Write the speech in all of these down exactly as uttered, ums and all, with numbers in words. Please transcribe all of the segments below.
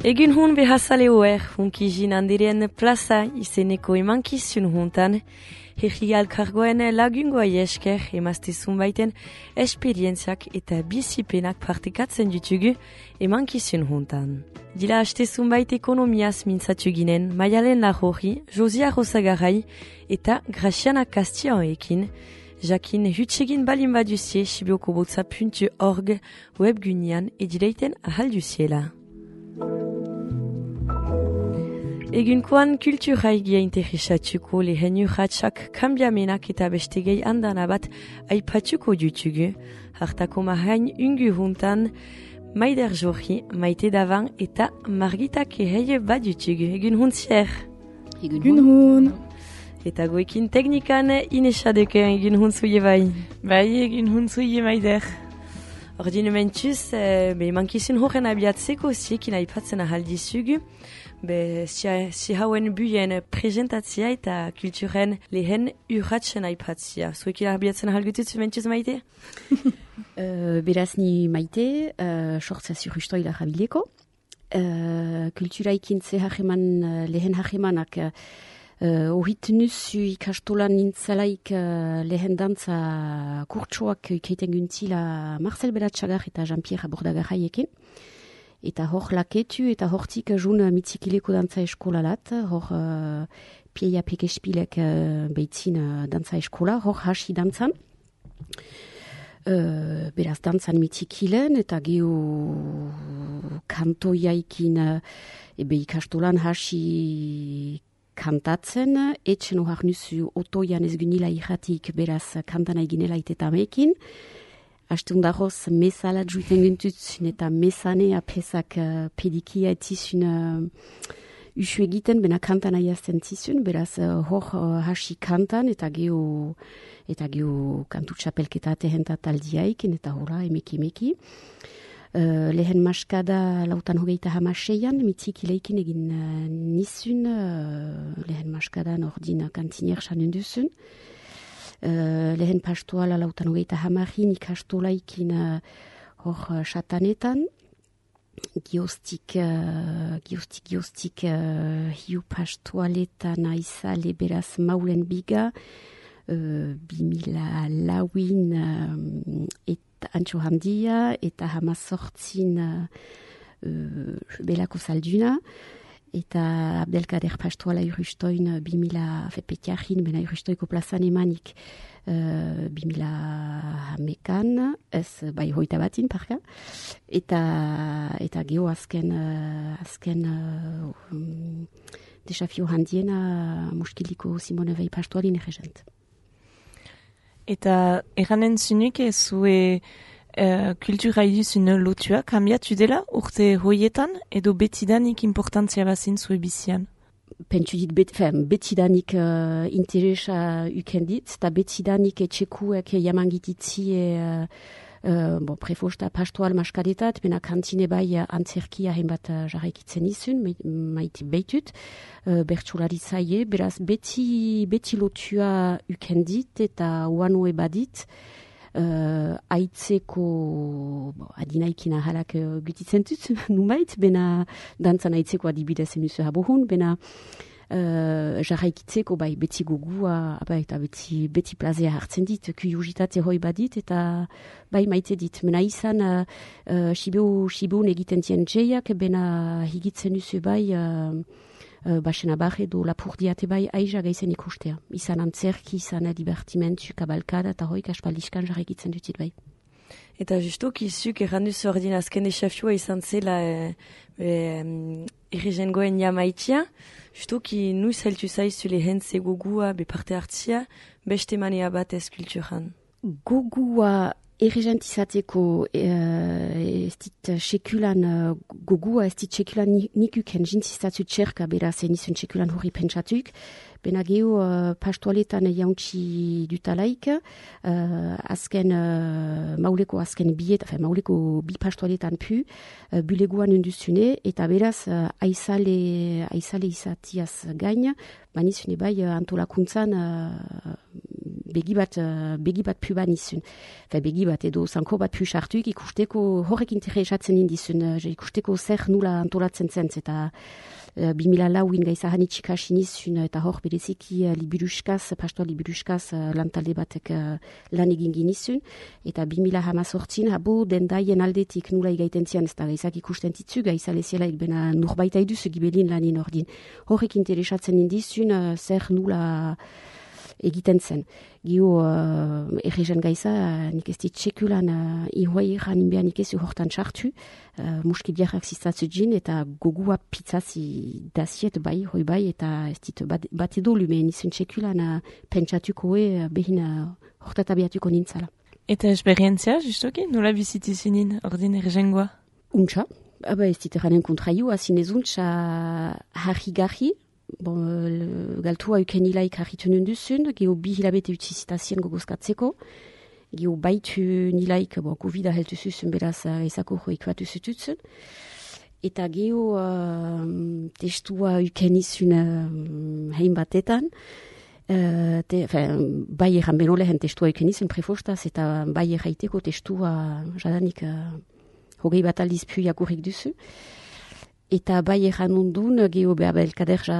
Egun hun behazale hoer, hunkizin handiren plaza izeneko emankizun huntan, herri alkargoen lagungoa esker emaztezun baiten esperientziak eta bizipenak partikatzen ditugu emankizun huntan. Dila hastezun bait ekonomiaz mintzatu ginen Maialen Larrori, Josia Rosagarai eta Graciana Castianoekin, jakin hutsegin balin baduzie sibiokobotza puntu org webgunean edileiten ahalduziela. Egunkoan kulturaigia interesatuko lehen urratsak kambiamenak eta beste gehi handana bat aipatuko dutugu. Hartako mahain ungu huntan Maider Jorri, Maite Davan eta Margita Keheye bat dutugu. Egun hun zier. Egun hun. Eta goekin teknikan inesadeke egun hun zuie bai. Bai, egun hun zuie Maider. Ordine mentuz, eh, be mankizun horren abiatzeko ziekin aipatzen ahaldizugu. Be, si, si hauen buien prezentatzia eta kulturen lehen urratsen aipatzia. Zuekin abiatzen ahalgutut mentuz Maite? uh, beraz ni Maite, uh, sortza zurrustoila jabileko. Uh, kulturaikin ze hageman, uh, lehen hagemanak Uh, Ohit nuzu ikastolan nintzalaik uh, lehen dantza kurtsoak ikeiten guntila Marcel Belatxagar eta Jean-Pierre Abordagaraiekin. Eta hor laketu eta hortik jun mitzikileko dantza eskolalat, hor uh, Pieia Pekespilek uh, behitzin uh, dantza eskola, hor hasi dantzan. Uh, beraz dantzan mitzikilen eta geho kantoiaikin uh, ebe ikastolan hasi kantatzen, etxen ohar nuzu otoian ez gunila irratik beraz kantana eginela itetamekin. Astun dagoz mesala juiten guntutzun eta mesane apesak uh, pedikia etizun uh, usu egiten, bena kantana jazten tizun, beraz uh, hor uh, hasi kantan eta geho eta geho kantu txapelketa atehentat aldiaikin eta hora emeki emeki. Uh, lehen maskada lautan hogeita hamaseian, mitzik ileikin egin uh, nizun, uh, lehen maskadan ordin kantiner sanen duzun. Uh, lehen pastoala lautan hogeita hamarin ikastolaikin uh, hor uh, satanetan. Giostik, uh, giostik, giostik, uh, hiu pastoaletan aizale beraz maulen biga, uh, bimila lauin um, et Antxo handia eta hamazortzin uh, uh, belako salduna eta Abdelkader pastoala irustoin bimila fepetiahin, bena irustoiko plazan emanik uh, bimila hamekan, ez bai hoita batin parka, eta eta geho azken uh, azken uh, um, desafio handiena muskiliko Simone Weil pastoalin erregent. Eta eranen zunuk zue uh, kultura iduzun lotua kambiatu dela urte hoietan edo betidanik importantzia bazin zue bizian? Pentsu dit bet, betidanik uh, interesa ukendit, eta betidanik etxekuek jamangititzi uh, uh, bon, prefosta pastoal maskadetat, bena kantine bai antzerkia henbat uh, jarraikitzen izun, maiti beitut, uh, bertsolari zaie, beraz beti, beti lotua ukendit eta uanoe badit, uh, aitzeko bon, adinaikina halak uh, gutitzen dut, numait, bena dantzan aitzeko adibidez enuzu habohun, bena Uh, jarraikitzeko bai beti gogua bai, eta beti, beti plazea hartzen dit, kuriositate hoi badit eta bai maite dit. Mena izan uh, uh, Sibeun egiten tien txeiak, bena higitzen duzu bai uh, uh, basena barre do lapurdiate bai aiza gaizen ikustea. Izan antzerki, izan divertimentu, kabalkada eta hoi kaspaldiskan jarraikitzen dutit bai. Eta justuk izuk erranduz ordin azken desafioa izan zela e, e, errezengoen jamaitia. Justuk nu zeltu zaizu lehen ze gogua be parte hartzia beste manea bat ez kulturan. Gogua errezentizateko ez dit sekulan gogua ez dit sekulan nikuken jintzizatzu txerka beraz enizun sekulan hori pentsatuk. bena geho uh, pastoaletan jauntzi dutalaik, uh, azken uh, mauleko azken biet, enfin, mauleko bi pastoaletan pu, uh, buleguan unduzune, eta beraz uh, aizale, aizale izatiaz gain, banizune bai uh, antolakuntzan uh, begi bat, uh, begi bat pu banizun. Enfin, begi bat edo zanko bat pu sartuik ikusteko horrek interesatzen indizun, uh, ikusteko zer nula antolatzen zen, eta Uh, bimila lauin gaiza hanitxik hasi nizun eta hor bereziki uh, liburuskaz, pastoa liburuskaz uh, lantalde batek uh, lan egin ginizun. Eta bimila hamazortzin habo dendaien aldetik nula igaiten zian, ez da gaizak ikusten titzu, gaiza lezielaik bena nurbaita iduzu gibelin lanin ordin. Horrek interesatzen indizun uh, zer nula egiten zen. Gio uh, errezen gaiza, uh, nik ez dit sekulan uh, ihuai eran inbean nik ez hortan txartu, uh, muskidiarrak ziztatzugin eta gogua pizzazi daziet bai, hoi bai, eta ez dit bat, bat edo lume nizun sekulan uh, pentsatuko e, behin uh, hortatabiatuko nintzala. Eta esperientzia, justoki, nola bizitizinin ordin errezengoa? Untxa, aba ez dit eranen kontraiu, azinez untxa harri-garri, bon, uh, galtua ukenilaik harritu nunduzun, geho bi hilabete utzizitazien gogozkatzeko, geho baitu nilaik, bon, Covid-a heltu zuzun, beraz, uh, ezako joik batu zututzen, eta geho uh, testua ukenizun uh, hein batetan, uh, te, fin, bai erran beno lehen testua ukenizun prefostaz, eta bai erraiteko testua jadanik uh, hogei bat aldiz pu jakurrik duzu. Eta bai erran ondun, geho be Abdelkader ja,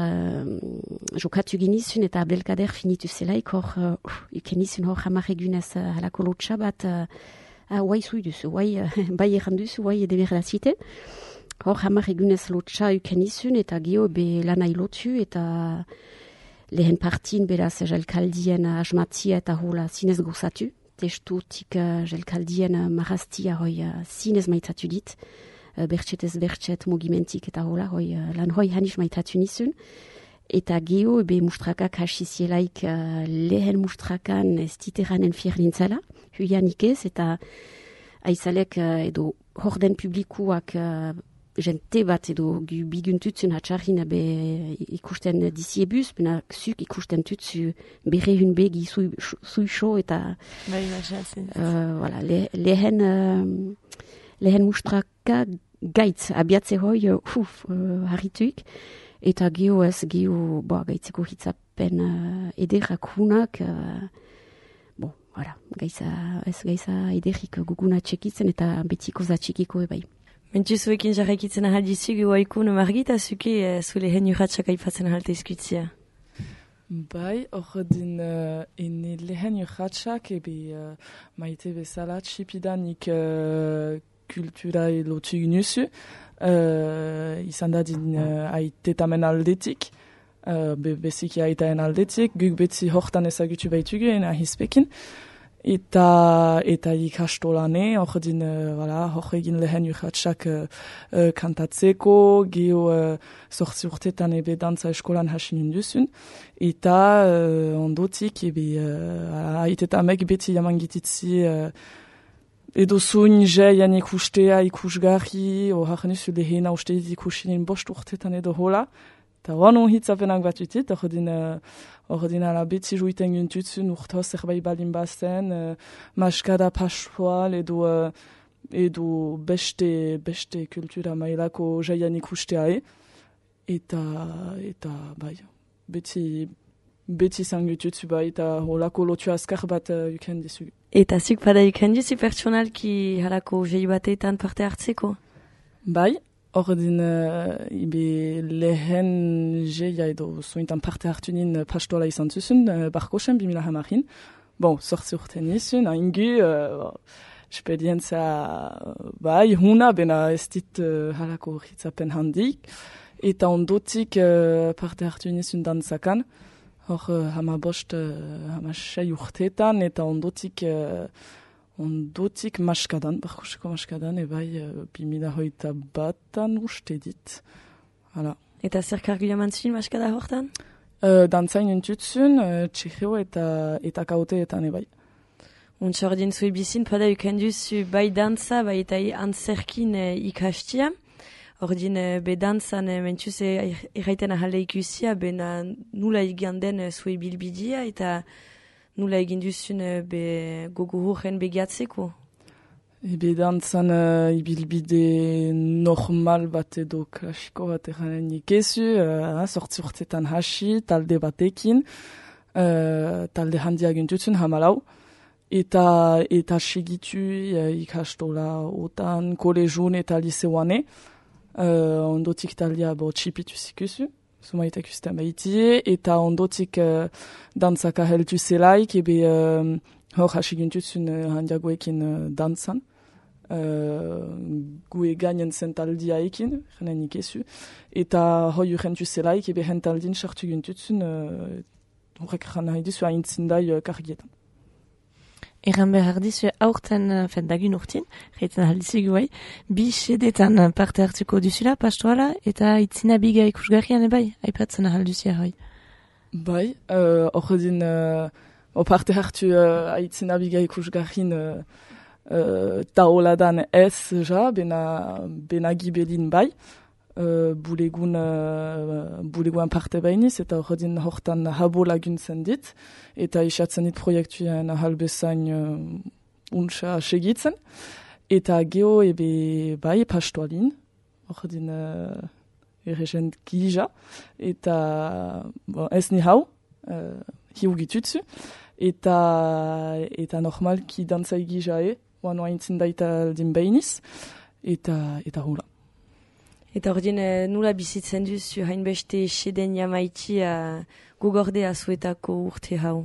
jokatu ginizun, eta Abdelkader finitu zelaik, hor, uh, ukenizun hor hamar egunez uh, halako lotxa bat, uh, uh, guai zui duzu, guai, uh, bai erran duzu, guai edeberzite. Hor hamar egunez lotxa ukenizun, eta geho be lanai lotu, eta lehen partin beraz jelkaldien asmatzia eta hola zinez gozatu. Testutik uh, jelkaldien uh, maraztia hoi uh, zinez maitatu dit. Bertxetez bertxet mugimentik eta hola, hoi, lan hoi hanis maitatu nizun. Eta geho, be mustrakak hasi zielaik uh, lehen mustrakan ez diteranen fier nintzala, huianik ez, eta aizalek uh, edo horden publikuak uh, jente bat edo biguntutzen hatxarrin be ikusten diziebuz, bena zuk ikusten tutzu bere hun begi zuixo eta bai, bai, uh, voilà, le, lehen, uh, lehen mustraka gaitz abiatze hoi, uf, uh, harrituik, eta geho ez, geho, bo, gaitzeko hitzapen uh, ederrak hunak, uh, bo, voilà, gaiza, ez gaiza ederrik guguna txekitzen, eta betiko za txikiko ebai. Mentu zuekin jarraikitzen ahaldizuk, guaikun margita zuke, uh, zule hen urratxak aipatzen ahalte izkutzia. Bai, hor din uh, ene lehen urratxak, ebe uh, maite bezala txipidanik uh, kultura lotu ginuzu, uh, izan da din uh, aitetamen aldetik, uh, be, beziki aitaen aldetik, guk betzi hortan ezagutu baitugu, ena hizpekin, eta, eta ikastolane, hor din, uh, voilà, hor egin lehen urratxak uh, uh, kantatzeko, geho uh, sortzi urtetan ebe dantza eskolan hasi ninduzun, eta uh, ondotik ebe uh, aitetamek beti jamangititzi uh, edo zuin jeian ikustea, ikusgarri, o harnezu lehena uste ikusinin bost urtetan edo hola. Eta hoan hitzapenak bat utit, hor din ala beti juiten gintutzen urto zerbait balin bazen, uh, maskada pastoal edo, uh, edo beste, beste kultura mailako jeian ikustea, e. Eta, eta bai, beti, beti zangututzu bai, eta holako lotu azkar bat uh, uken dizugu. Eta zuk pada ikan duzu pertsonalki halako jei batetan parte hartzeko? Bai, hor din uh, ibe lehen jeia edo zointan parte hartu nien pastola izan zuzun, uh, barkosen bimila hamarin. Bon, sortzi urte nizun, haingu, uh, esperientzia bai, huna, bena ez dit uh, halako hitzapen handik. Eta ondotik uh, parte hartu nizun dantzakan. Hor, uh, hama bost, uh, hama sei urtetan, eta ondotik, uh, ondotik maskadan, barkoseko maskadan, ebai, uh, bimila hoita batan uste dit. Hala. Eta zer kargu jamantzun maskada hortan? Uh, dantzain entutzun, uh, txekio eta, eta kaoteetan, ebai. Untsa ordin zui bizin, pada uken duzu bai dantza, bai eta antzerkin uh, ikastia. Ordin be dantzan mentxuz erraiten ahalde ikusia, bena nula egan den zue bilbidia eta nula egin duzun be gogo horren begiatzeko. Ebe dantzan uh, ibilbide normal bat edo klasiko bat eranen ikezu, uh, sortzi urtetan hasi, talde batekin, uh, talde handia gintutzen hamalau, eta eta segitu uh, ikastola otan kolejun eta liseuane, uh, ondotik taldea bo txipitu zikuzu, zumaitak usten baitie, eta ondotik uh, dantzaka heltu zelaik, ebe uh, hor hasi gintutzen uh, handiagoekin uh, dantzan. Uh, gue gainen zen taldiaekin, jenen ikezu, eta hoi urrentu zelaik, ebe hen taldin sartu gintutzen, uh, horrek jana haidizu haintzindai uh, kargietan. Egan behar dizu aurten uh, fendagun urtin, reiten aldizik guai, bi sedetan parte hartuko duzula, pastoala, eta itzina biga ikusgarrian ebai, aipatzen ahalduzia hoi. Bai, hor uh, din, uh, parte hartu uh, itzina biga ikusgarrin uh, Uh, taoladan ez ja, bena, bena gibelin bai, uh, bulegun, uh, buleguan parte bainiz, eta horredin hortan habo laguntzen dit, eta isatzen dit proiektuan halbezain uh, untsa segitzen, eta geho ebe bai pastoalin, horredin uh, errezent gija, eta bon, ez ni hau, uh, hiu gitutzu, eta, eta normalki dantzai gijae, oan oaintzen daita aldin behiniz, eta, eta hula. Eta ordin nula bizitzen duzu hainbeste seden jamaitia gogordea zuetako urte hau?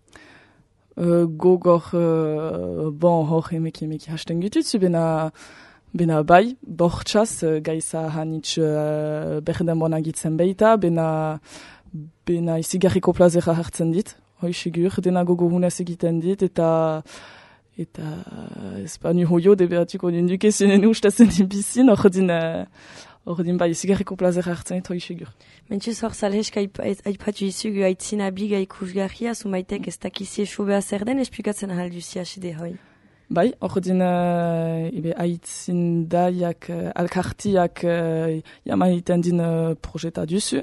Uh, gogor, uh, bon, hor emeki emeki hasten gitutzu, bena, bena bai, bortxaz, uh, gaiza hanitz uh, berden bona gitzen beita, bena, bena izigarriko plazera hartzen dit, hoi sigur, dena gogo hunez egiten dit, eta eta espanu hoio deberatuko nindukezenen ustazen ibizin, ordin, ordin bai, zigarriko plazer hartzen eta hoi segur. Mentxuz hor salheska aipatu izugu aitzina biga ikusgarria, sumaitek ez dakizie sobea zer den, esplikatzen ahalduzia sede hoi. Bai, ordin uh, ibe aitzindaiak, uh, alkartiak uh, jamaiten din uh, projeta duzu.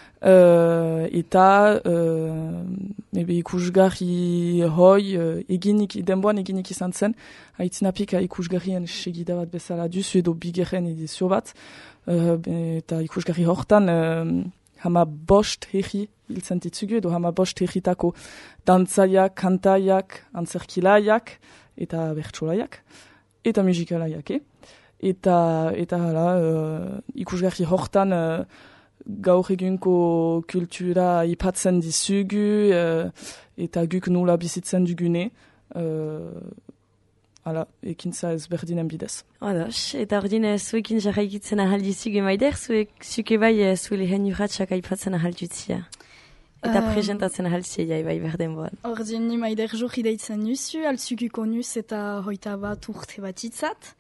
Uh, eta uh, ebe ikusgarri hoi uh, eginik, denboan eginik izan zen, haitzinapik ikusgarrien segida bat bezala duzu edo bigerren edizio bat, uh, eta ikusgarri hortan uh, hama bost herri hiltzen ditzugu, edo hama bost herritako dantzaiak, kantaiak, antzerkilaiak, eta bertsolaiak, eta musikalaiak, eh? eta, eta hala, uh, ikusgarri hortan uh, gaur egunko kultura ipatzen dizugu, uh, eta guk nola bizitzen dugune, uh, hala, ekintza ezberdinen bidez. Ados, eta ordin zuekin jarraikitzen ahaldizugu maider, zuek zuke bai zue lehen urratxak aipatzen ahaldutzia. Eta um, presentatzen ahaltzia bai berden boan. Ordin ni maider jorri deitzen nuzu, altzukuko nuz eta hoita bat urte bat itzat.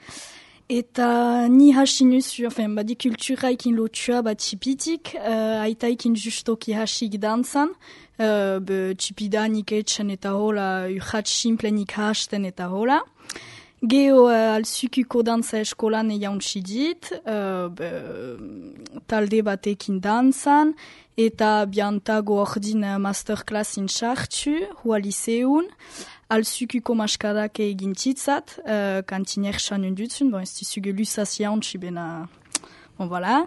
Eta ni hasi nuzu, enfin, badi kulturaikin lotua bat txipitik, uh, aitaikin justoki hasik dantzan, uh, be txipidan iketxen eta hola, urrat simplenik hasten eta hola. Geho uh, alzukuko dantza eskolan jauntsi dit, uh, be, talde batekin dantzan, eta biantago ordin masterclassin sartu, hua liseun, alzukuko maskadak egin titzat, uh, kantiner xanun dutzen, bon, ez dizuge lusaz jauntsi bena, bon, voilà.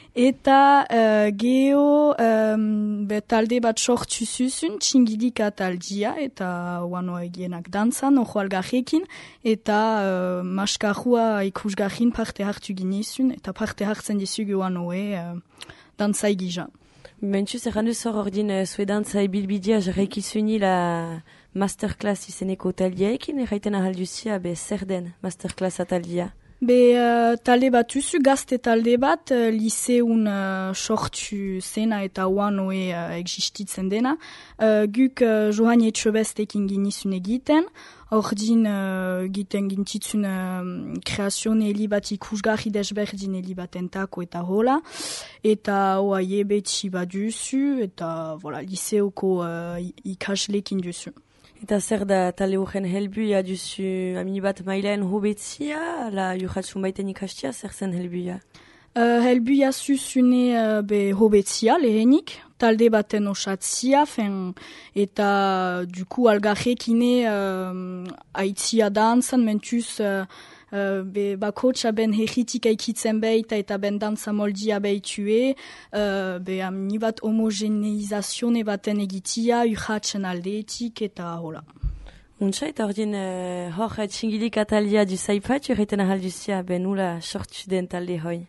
Eta uh, geho um, be, talde bat sortu zuzun, txingidika taldia, eta oano egienak dantzan, ojo algarrekin, eta uh, maskarua ikusgarrin parte hartu ginezun, eta parte hartzen dizuge oanoe uh, dantzai gija. Mentxuz errandu zor ordin uh, zue dantzai bilbidia jarraikizuni la masterclass izeneko taldiaekin, erraiten ahalduzia be zer den masterclass taldia? Be uh, talde bat usu, gazte talde bat, uh, liseun uh, sortu zena eta oanoe uh, existitzen dena. Uh, guk uh, Johan Etxebestekin ginizun egiten, ordin uh, giten gintitzun uh, kreazione helibat ikusgarri desberdin helibatentako eta hola. Eta hoa jebetsi bat duzu, eta voilà, liseoko uh, ikaslekin duzu. Eta zer da tale horren helbuia duzu amini bat mailen hobetzia, la jurratsun baiten ikastia, zer zen helbuia? Uh, helbuia zuzune uh, be hobetzia lehenik, talde baten osatzia, fen, eta duku algarrekine uh, aitzia dantzan, mentuz uh, uh, be bakotxa ben herritik aikitzen beita eta ben dantza moldia behitue, uh, be amni bat homogeneizazione baten egitia, urratzen aldeetik eta hola. Untsa eta ordin uh, hor txingilik atalia du zaipat, urreten ahalduzia benula sortu den talde hoi.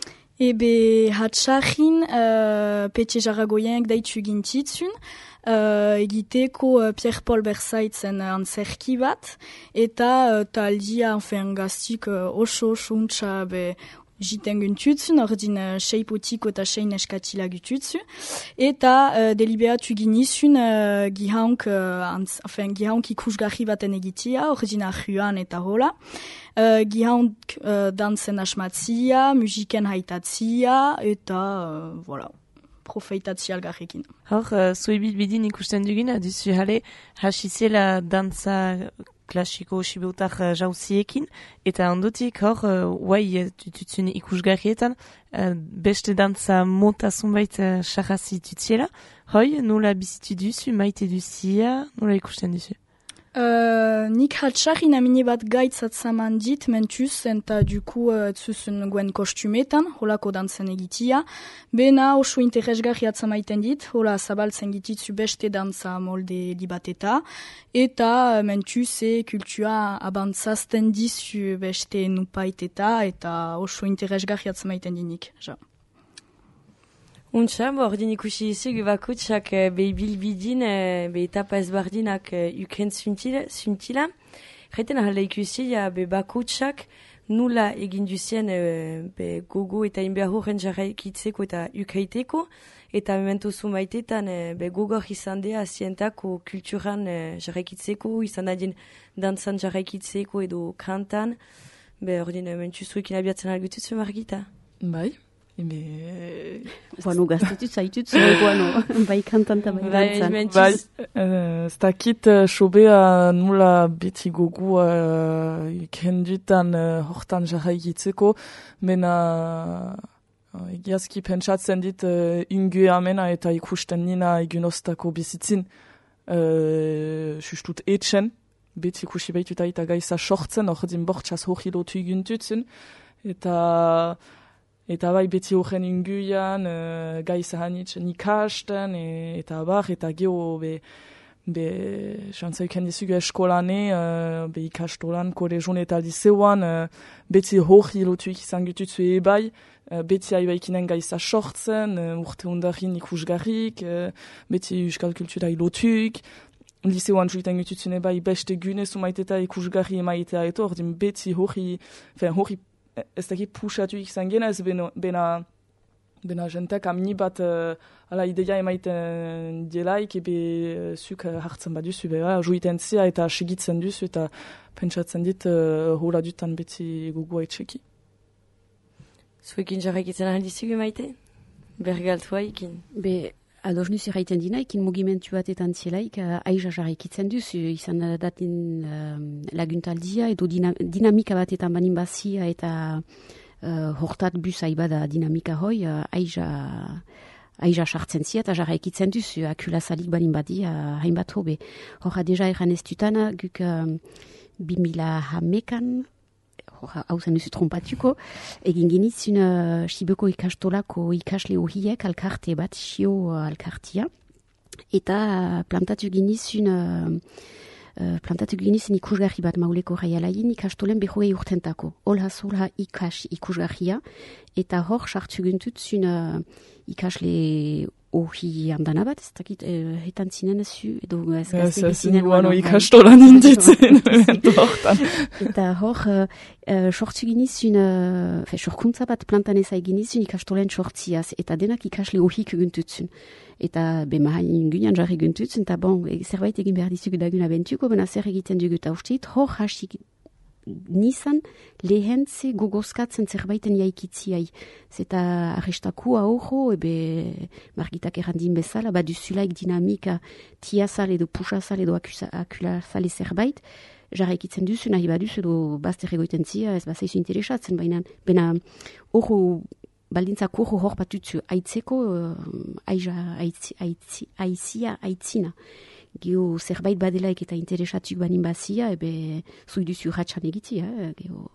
Ebe hatxarrin uh, petxe jarragoienk daitu gintitzun, uh, egiteko uh, Pierre-Paul Bersaitzen uh, antzerki bat, eta uh, taldia, enfin, gaztik uh, oso oso untsa be jiten guntutzun, ordin uh, sei potiko eta sei neskatila gututzu, eta uh, deliberatu ginizun uh, gihaunk, uh, antz, enfin, gihaunk ikusgarri baten egitia, ordin ahuan eta hola. Uh, gihaunk uh, dantzen asmatzia, musiken haitatzia, eta, uh, voilà, profeitatzia algarrekin. Hor, uh, zuebil bidin ikusten dugina, duzu jale, hasizela dantza klasiko sibeutar uh, jauziekin, eta ondotik hor, uh, guai tututzun ikusgarrietan, uh, beste dantza mota zunbait uh, sarrazi tutziela. Hoi, nola bizitu duzu, maite duzia, nola ikusten duzu? Uh, nik hatxarrin amine bat gaitzatzen dit, mentuz, eta duku uh, zuzun guen kostumetan, holako dantzen egitia. Bena oso interesgarri atzamaiten dit, hola zabaltzen gititzu beste dantza molde libateta, eta mentuz e kultua abantzazten dizu beste nupaiteta, eta oso interesgarri atzamaiten dinik. Ja. Untsa, bo ordin ikusi izu bakutsak uh, behi bilbidin, uh, behi etapa ezbardinak uh, uken zuntila. Reten ahala ikusi, ja, be bakutsak nula egin duzien uh, be gogo eta inbehar horren jarraikitzeko eta ukaiteko, eta memento zumaitetan uh, be gogor izan dea zientako kulturan uh, jarraikitzeko, izan adien dantzan jarraikitzeko edo kantan, be ordin uh, mentuzuekin abiatzen algututzu margita. Bai. Ebe... Bueno, gaztetut zaitut, zoi guano, bai kantanta bai dantzan. Bai, ez dakit sobea nula beti gogu uh, ikendutan uh, hortan jarraikitzeko, mena uh, egiazki pentsatzen dit uh, ingue amena eta ikusten nina egunostako bizitzin uh, sustut etxen, beti ikusi behituta eta gaiza sortzen, hor din bortxaz hoxilotu iguntutzen, eta... Eta bai beti horren inguian, uh, gaiza hanitzen ikasten, e, eta bar, eta geho be, be xantzaiken dizugu eskolane, uh, be ikastolan, kolegion eta liseuan, uh, beti hori lotuik izan gututzu ebai, uh, beti haibaikinen gaiza sortzen, uh, urte hundarin ikusgarrik, uh, beti euskal kultura lotuik, liseuan juiten gututzen ebai beste gune sumaiteta ikusgarri emaitea eto, ordin beti hori, fen hori, ez dakit pusatu izan gena, ez bena, bena, bena jentek amni bat uh, ala ideia emaiten dielaik, ebe uh, zuk uh, hartzen baduzu, bera, juiten zia eta segitzen duzu, eta pentsatzen dit uh, hola dutan beti gugua etxeki. Zuekin jarraikitzen aldizugu maite? Bergaltua ikin? Be, ados nuzi raiten dina, ikin mugimentu batetan zielaik, uh, aiza jarraikitzen duzu, izan datin uh, laguntaldia, edo dina, dinamika batetan banin bazia, eta uh, hortat bus aibada dinamika hoi, uh, aiza, aiza sartzen zia, eta jarraikitzen duzu, akulasalik banin badia, uh, hainbat hobe. Horra deja eran ez dutana, guk uh, bimila hamekan, hau zen duzu trompatuko, egin genitzun uh, Sibeko ikastolako ikasle horiek alkarte bat, xio uh, alkartia, eta uh, plantatu genitzun uh, uh, plantatu genitzun ikusgarri bat mauleko raialain ikastolen behogei urtentako. Olha zolha ikas ikusgarria, eta hor sartu guntutzun uh, ikasle hori handana bat, ez dakit, uh, hetan zinen zu, edo ez gazte zinen guano ikastolan inditzen, hortan. Eta hor, uh, sortzu ginizun, uh, fe, sorkuntza bat plantan ezai ginizun ikastolen sortziaz, eta denak ikasle horik guntutzun. Eta bemahain ingunean jarri guntutzun, eta bon, e, zerbait egin behar dizugu dagun abentuko, bena zer egiten dugu eta ustit, hor hasik nizan lehentze gogozkatzen zerbaiten jaikitziai. Zeta arrestakua horro, ebe margitak errandin bezala, baduzulaik dinamika tiazal edo pusazal edo akulasale zerbait, jarraikitzen duzu, nahi baduz edo bazter egoiten zia, ez bazaizu interesatzen, baina bena horro baldintza kurro hor batutzu aitzeko aiza aizia aitzina. Geo zerbait badelaik eta interesatuk banin bazia, ebe zuiduzu ratxan egiti, eh, geo...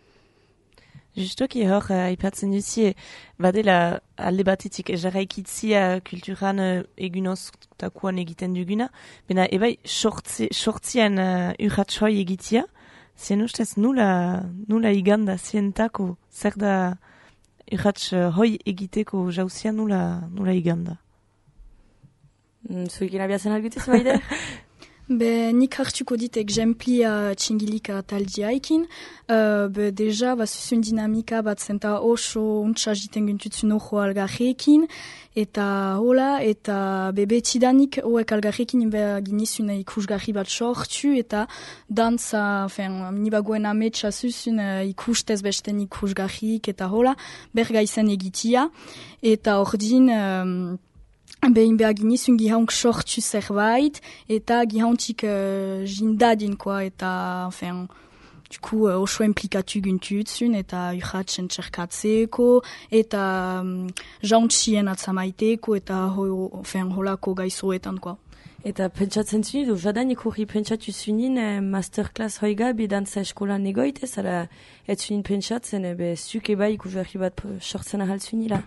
Justoki hor, aipatzen uh, duzie, badela alde batetik jarraikitzia kulturan uh, egunoztakuan egiten duguna, bena ebai sortzian uh, urratxoi egitia, zien ustez nula, nula iganda zientako, zer da urratx uh, hoi egiteko jauzia nula, nula iganda. Mm, Zuekin abiazen algutez, baide? Be, nik hartuko dit exemplia txingilika taldiaikin. Uh, be, deja, bazuzun dinamika bat zenta oso untsa jiten guntutzun ojo algarrekin. Eta hola, eta be, betidanik hoek algarrekin ginizun ikusgarri bat sortu. Eta dantza, fen, nibagoen ametsa zuzun ikustez besten ikusgarrik eta hola, bergaizen egitia. Eta ordin... Um, Behin behar ginizun gihaunk sortu zerbait, eta gihauntik uh, jindadin, koa, eta, enfin, duku, uh, oso implikatu guntutzun, eta urratxen txerkatzeko, eta um, jauntxien atzamaiteko, eta ho, enfin, holako gaizoetan, koa. Eta pentsatzen zuni, du, jadanik hori pentsatu zunin eh, masterclass hoiga bidantza eskolan egoitez, ala ez zunin pentsatzen, ebe zuke bai ikusgarri bat sortzen ahal zunila.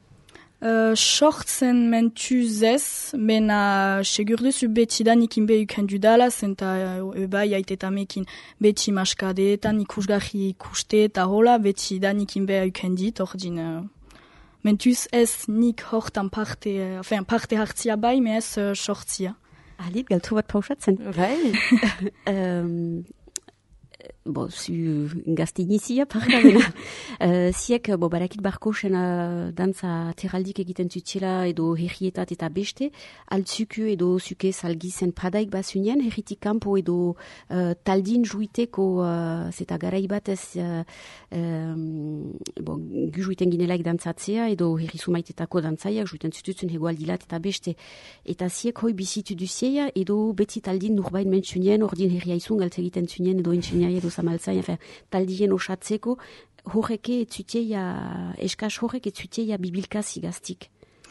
Uh, sortzen mentuz ez, mena segur duzu betidanik inbe ukendu dala, zenta uh, bai aitetamekin beti maskadeetan ikusgarri ikuste eta hola, betidanik inbe ukendit, ordin uh, mentuz ez nik hortan parte, uh, enfin, parte hartzia bai, me ez uh, sortzia. Alip, galtu bat pausatzen. Bai. um, Bo, zu gaztinizia, parka bena. uh, ziek, bo, barakit barkosen uh, dantza teraldik egiten zutxela edo herrietat eta beste, altzuku edo zuke salgizen pradaik basunien, herritik kanpo edo uh, taldin juiteko, uh, zeta garai batez, uh, um, bo, gu juiten ginelaik dantzatzea edo herri sumaitetako dantzaiak juiten zututzen hegoaldilat eta beste. Eta ziek hoi bizitu duzieia edo beti taldin nurbain mentsunien, ordin herria izun galtze egiten zunien edo intsunia edo zamaltzain, enfin, taldien osatzeko, horreke etzuteia, eskaz horrek etzuteia bibilkaz igaztik.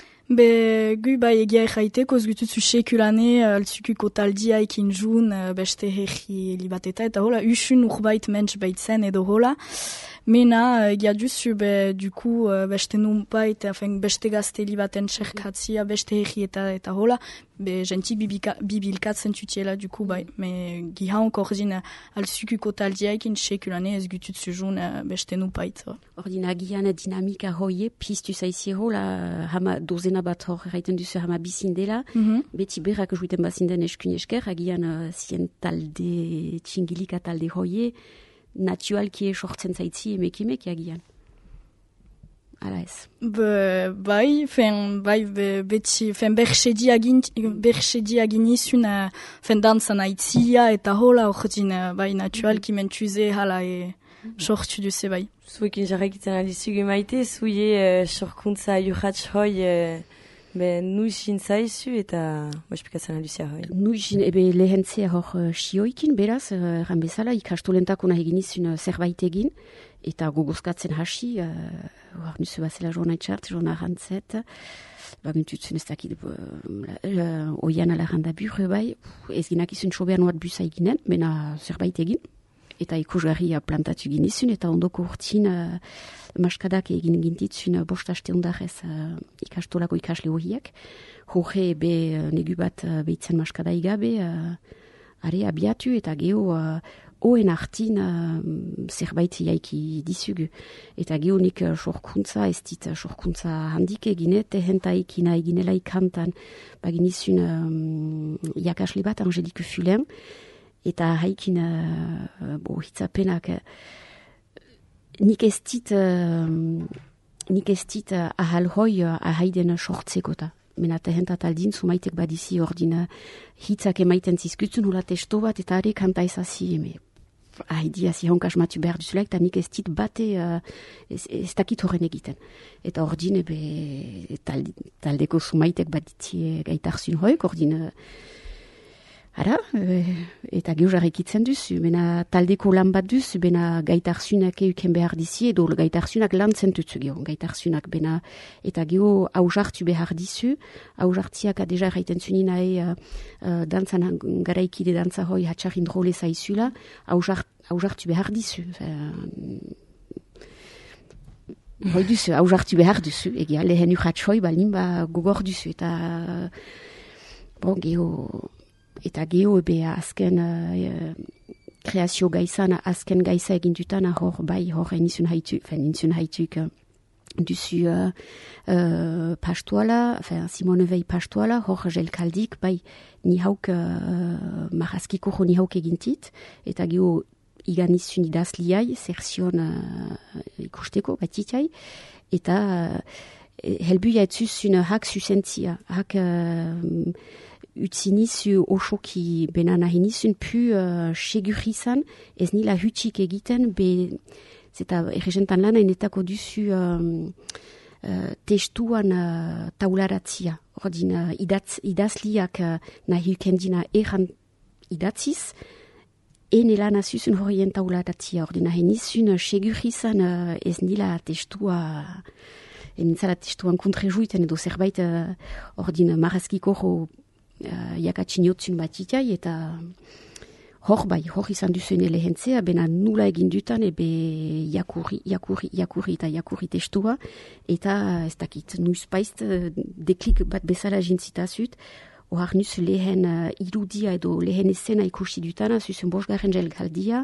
Be, gu bai egia erraiteko, zgututzu sekulane, altzukuko taldia ekin jun, beste herri libateta, eta hola, usun urbait mentz baitzen edo hola. Mena, egia duzu, be, duku, beste nun bait, beste gazte libaten txerkatzia, beste herri eta, eta hola, be, genti bibilkatzen tutiela, duku, bai. Me, gihaunk ordin, altzukuko taldia ekin sekulane, ez gututzu jun, beste nun bait. Ordin, agian dinamika hoie, piztu zaiziero, la, hama dozena bat hor erraiten duzu hama bizindela, mm-hmm. Beti berrak juiten bazinden eskun esker, agian uh, zien talde, txingilika talde hoie, natualki sortzen zaitzi emekimek agian. Ala ez. Be, bai, fen, bai, be, beti, fen, berxedi agin, berxedi agin izun, fen, dantzan aitzia, eta hola, ordin, bai, natualki mm-hmm. mentuze, hala, e, sortu duze, bai. Zuekin jarrakitzen alizuge maite, zuie uh, sorkuntza urratx hoi, uh, be, nuizin zaizu eta bospikatzen aluzia hoi. Nuizin, ebe lehentzea hor uh, xioikin, beraz, uh, erran bezala, ikastolentako nahi egin uh, zerbait egin, eta gogozkatzen hasi, uh, hor nuzu bazela jona etxart, jona rantzet, baguntutzen ez dakit, uh, oian alarrandabur, bai, ez ginak izun sobean oat busa eginen, mena zerbait egin, eta ikusgarria plantatu ginizun, eta ondoko urtin uh, maskadak egin gintitzun uh, bostaste ondarez uh, ikastolako ikasle horiek. Jorge be uh, negu bat uh, behitzen maskada igabe, uh, are abiatu eta geho uh, oen artin uh, zerbait jaiki dizugu. Eta geho nik uh, sorkuntza, ez dit uh, sorkuntza handik eginet, ehentaik ina eginela ikantan, baginizun um, jakasle bat Angelique Fulen, eta haikin uh, bo, hitzapenak uh, nik ez dit uh, nik ez dit uh, ahal hoi uh, ahaiden sortzekota. Mena tehentat aldin sumaitek badizi ordin uh, hitzak emaiten zizkutzen hula testo bat eta are kanta ezazi eme ahidi hazi honkas matu behar duzulaik eta nik ez dit bate uh, ez, ez dakit horren egiten. Eta ordin ebe talde, taldeko sumaitek baditzi gaitarzun hoik ordin uh, Ara, e, eta geho jarrekitzen duzu, bena taldeko lan bat duzu, bena gaitarzunak euken behar dizi, edo gaitarzunak lan zentutzu geho, gaitarzunak, bena eta geho hausartu behar dizu, hausartziak adeja erraiten zuni nahi uh, uh, dantzan, garaikide dantza hoi hatxarin drole zaizula, hausartu behar dizu. Hoi duzu, hausartu behar duzu, egia, lehen urratx hoi balin ba gogor duzu, eta bon, geho... Eta geho ebe azken uh, kreazio gaizan, azken gaiza egin dutan, hor bai, hor enizun haitu, fen enizun haituk uh, duzu uh, uh, pastuala, fen Simone Weil pastuala, hor jelkaldik, bai, ni hauk uh, marazkiko jo ni hauk egintit, eta geho igan izun idazliai, zerzion uh, ikusteko, batitiai, eta uh, helbuia etzuzun hak zuzentzia, hak... Uh, utzinizu osoki bena nahi nizun pu uh, segurizan, ez nila hutsik egiten, be, zeta erregentan lan hainetako duzu um, uh, testuan uh, taularatzia. Ordin uh, idatz, idazliak uh, nahi ukendina erran idatziz, ene lan azuzun horien taularatzia. Ordin nahi nizun uh, segurizan uh, ez nila testua... Enintzala testuan kontrejuiten edo zerbait uh, ordin marazkiko jo Uh, jakatxinotzun batitai, eta hor bai, hor izan duzuen elehentzea, bena nula egin dutan, ebe jakurri, jakurri, jakurri eta jakurri testua, eta ez dakit, nuiz paizt, deklik bat bezala jintzitazut, ohar nuz lehen uh, irudia edo lehen esena ikusi dutana, zuzen bosgarren jelgaldia,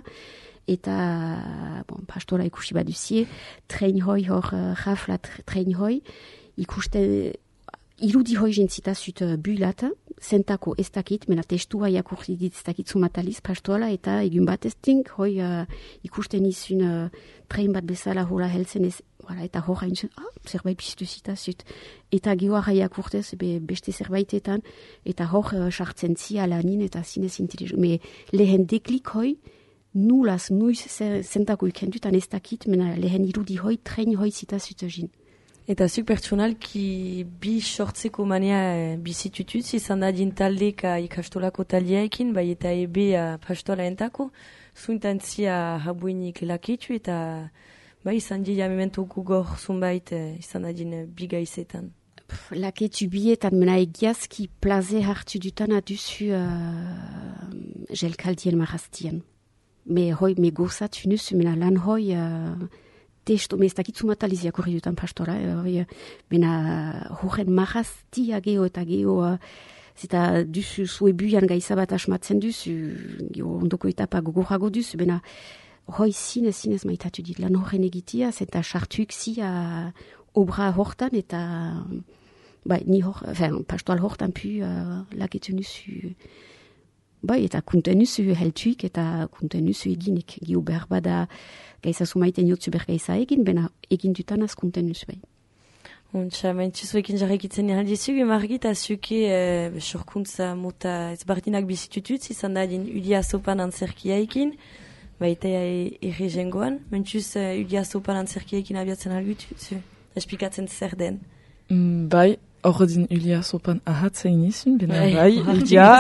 eta, bon, pastora ikusi bat duzie, trein hoi, hor uh, rafla trein hoi, ikuste... Irudi hoi jintzitazut uh, builata, zentako ez dakit, mena testua jakurri dit ez dakit zumataliz pastoala, eta egun bat ez dink, hoi uh, ikusten izun uh, trein bat bezala hola helzen ez, voilà, eta hor hain zen, ah, zerbait bizitu zitazut. Eta gehoara jakurtez, be, beste zerbaitetan, eta hor uh, sartzen zia lanin, eta zinez inteligen. Me lehen deklik hoi, nulaz, nuiz zentako ikendutan ez dakit, mena lehen irudi hoi, trein hoi zitazut egin. Eta zuk pertsonalki bi sortzeko manea bizitutuz, izan da din taldeka ikastolako taldeekin, bai eta ebe pastola entako, zuintantzia habuinik lakitu eta bai izan dira memento gugor zunbait izan da din bi gaizetan. Laketu bietan mena egiazki plaze hartu dutan aduzu uh, jelkaldien maraztien. Me hoi me gozatu nuzu, mena lan hoi... Uh, testo, me ez dakit zumataliz jakurri dutan pastora, e, bena horren maraztia geho eta geho, zeta duzu zue buian gaizabat asmatzen duzu, geho ondoko etapa gogorago duzu, bena hoi zinez, zinez maitatu dit lan horren egitia, zeta sartuik zia obra hortan, eta bai, ni hor, enfin, pastoral hortan pu uh, laketu nuzu, bai, eta kunten nuzu heltuik, eta kunten nuzu eginik, geho behar bada gaiza sumaiten jotzu ber gaiza egin, bena egin dutan azkunten nuz bai. Untxa, mentxizuekin jarrekitzen iraldizu, emargita zuke e, sorkuntza mota ezbardinak bizitutuz, izan da din udia sopan antzerkiaikin, baita errezengoan, mentxuz uh, udia sopan antzerkiaikin abiatzen algutuz, esplikatzen zer den. Mm, bai, hor din udia sopan ahatzein izun, bena bai, udia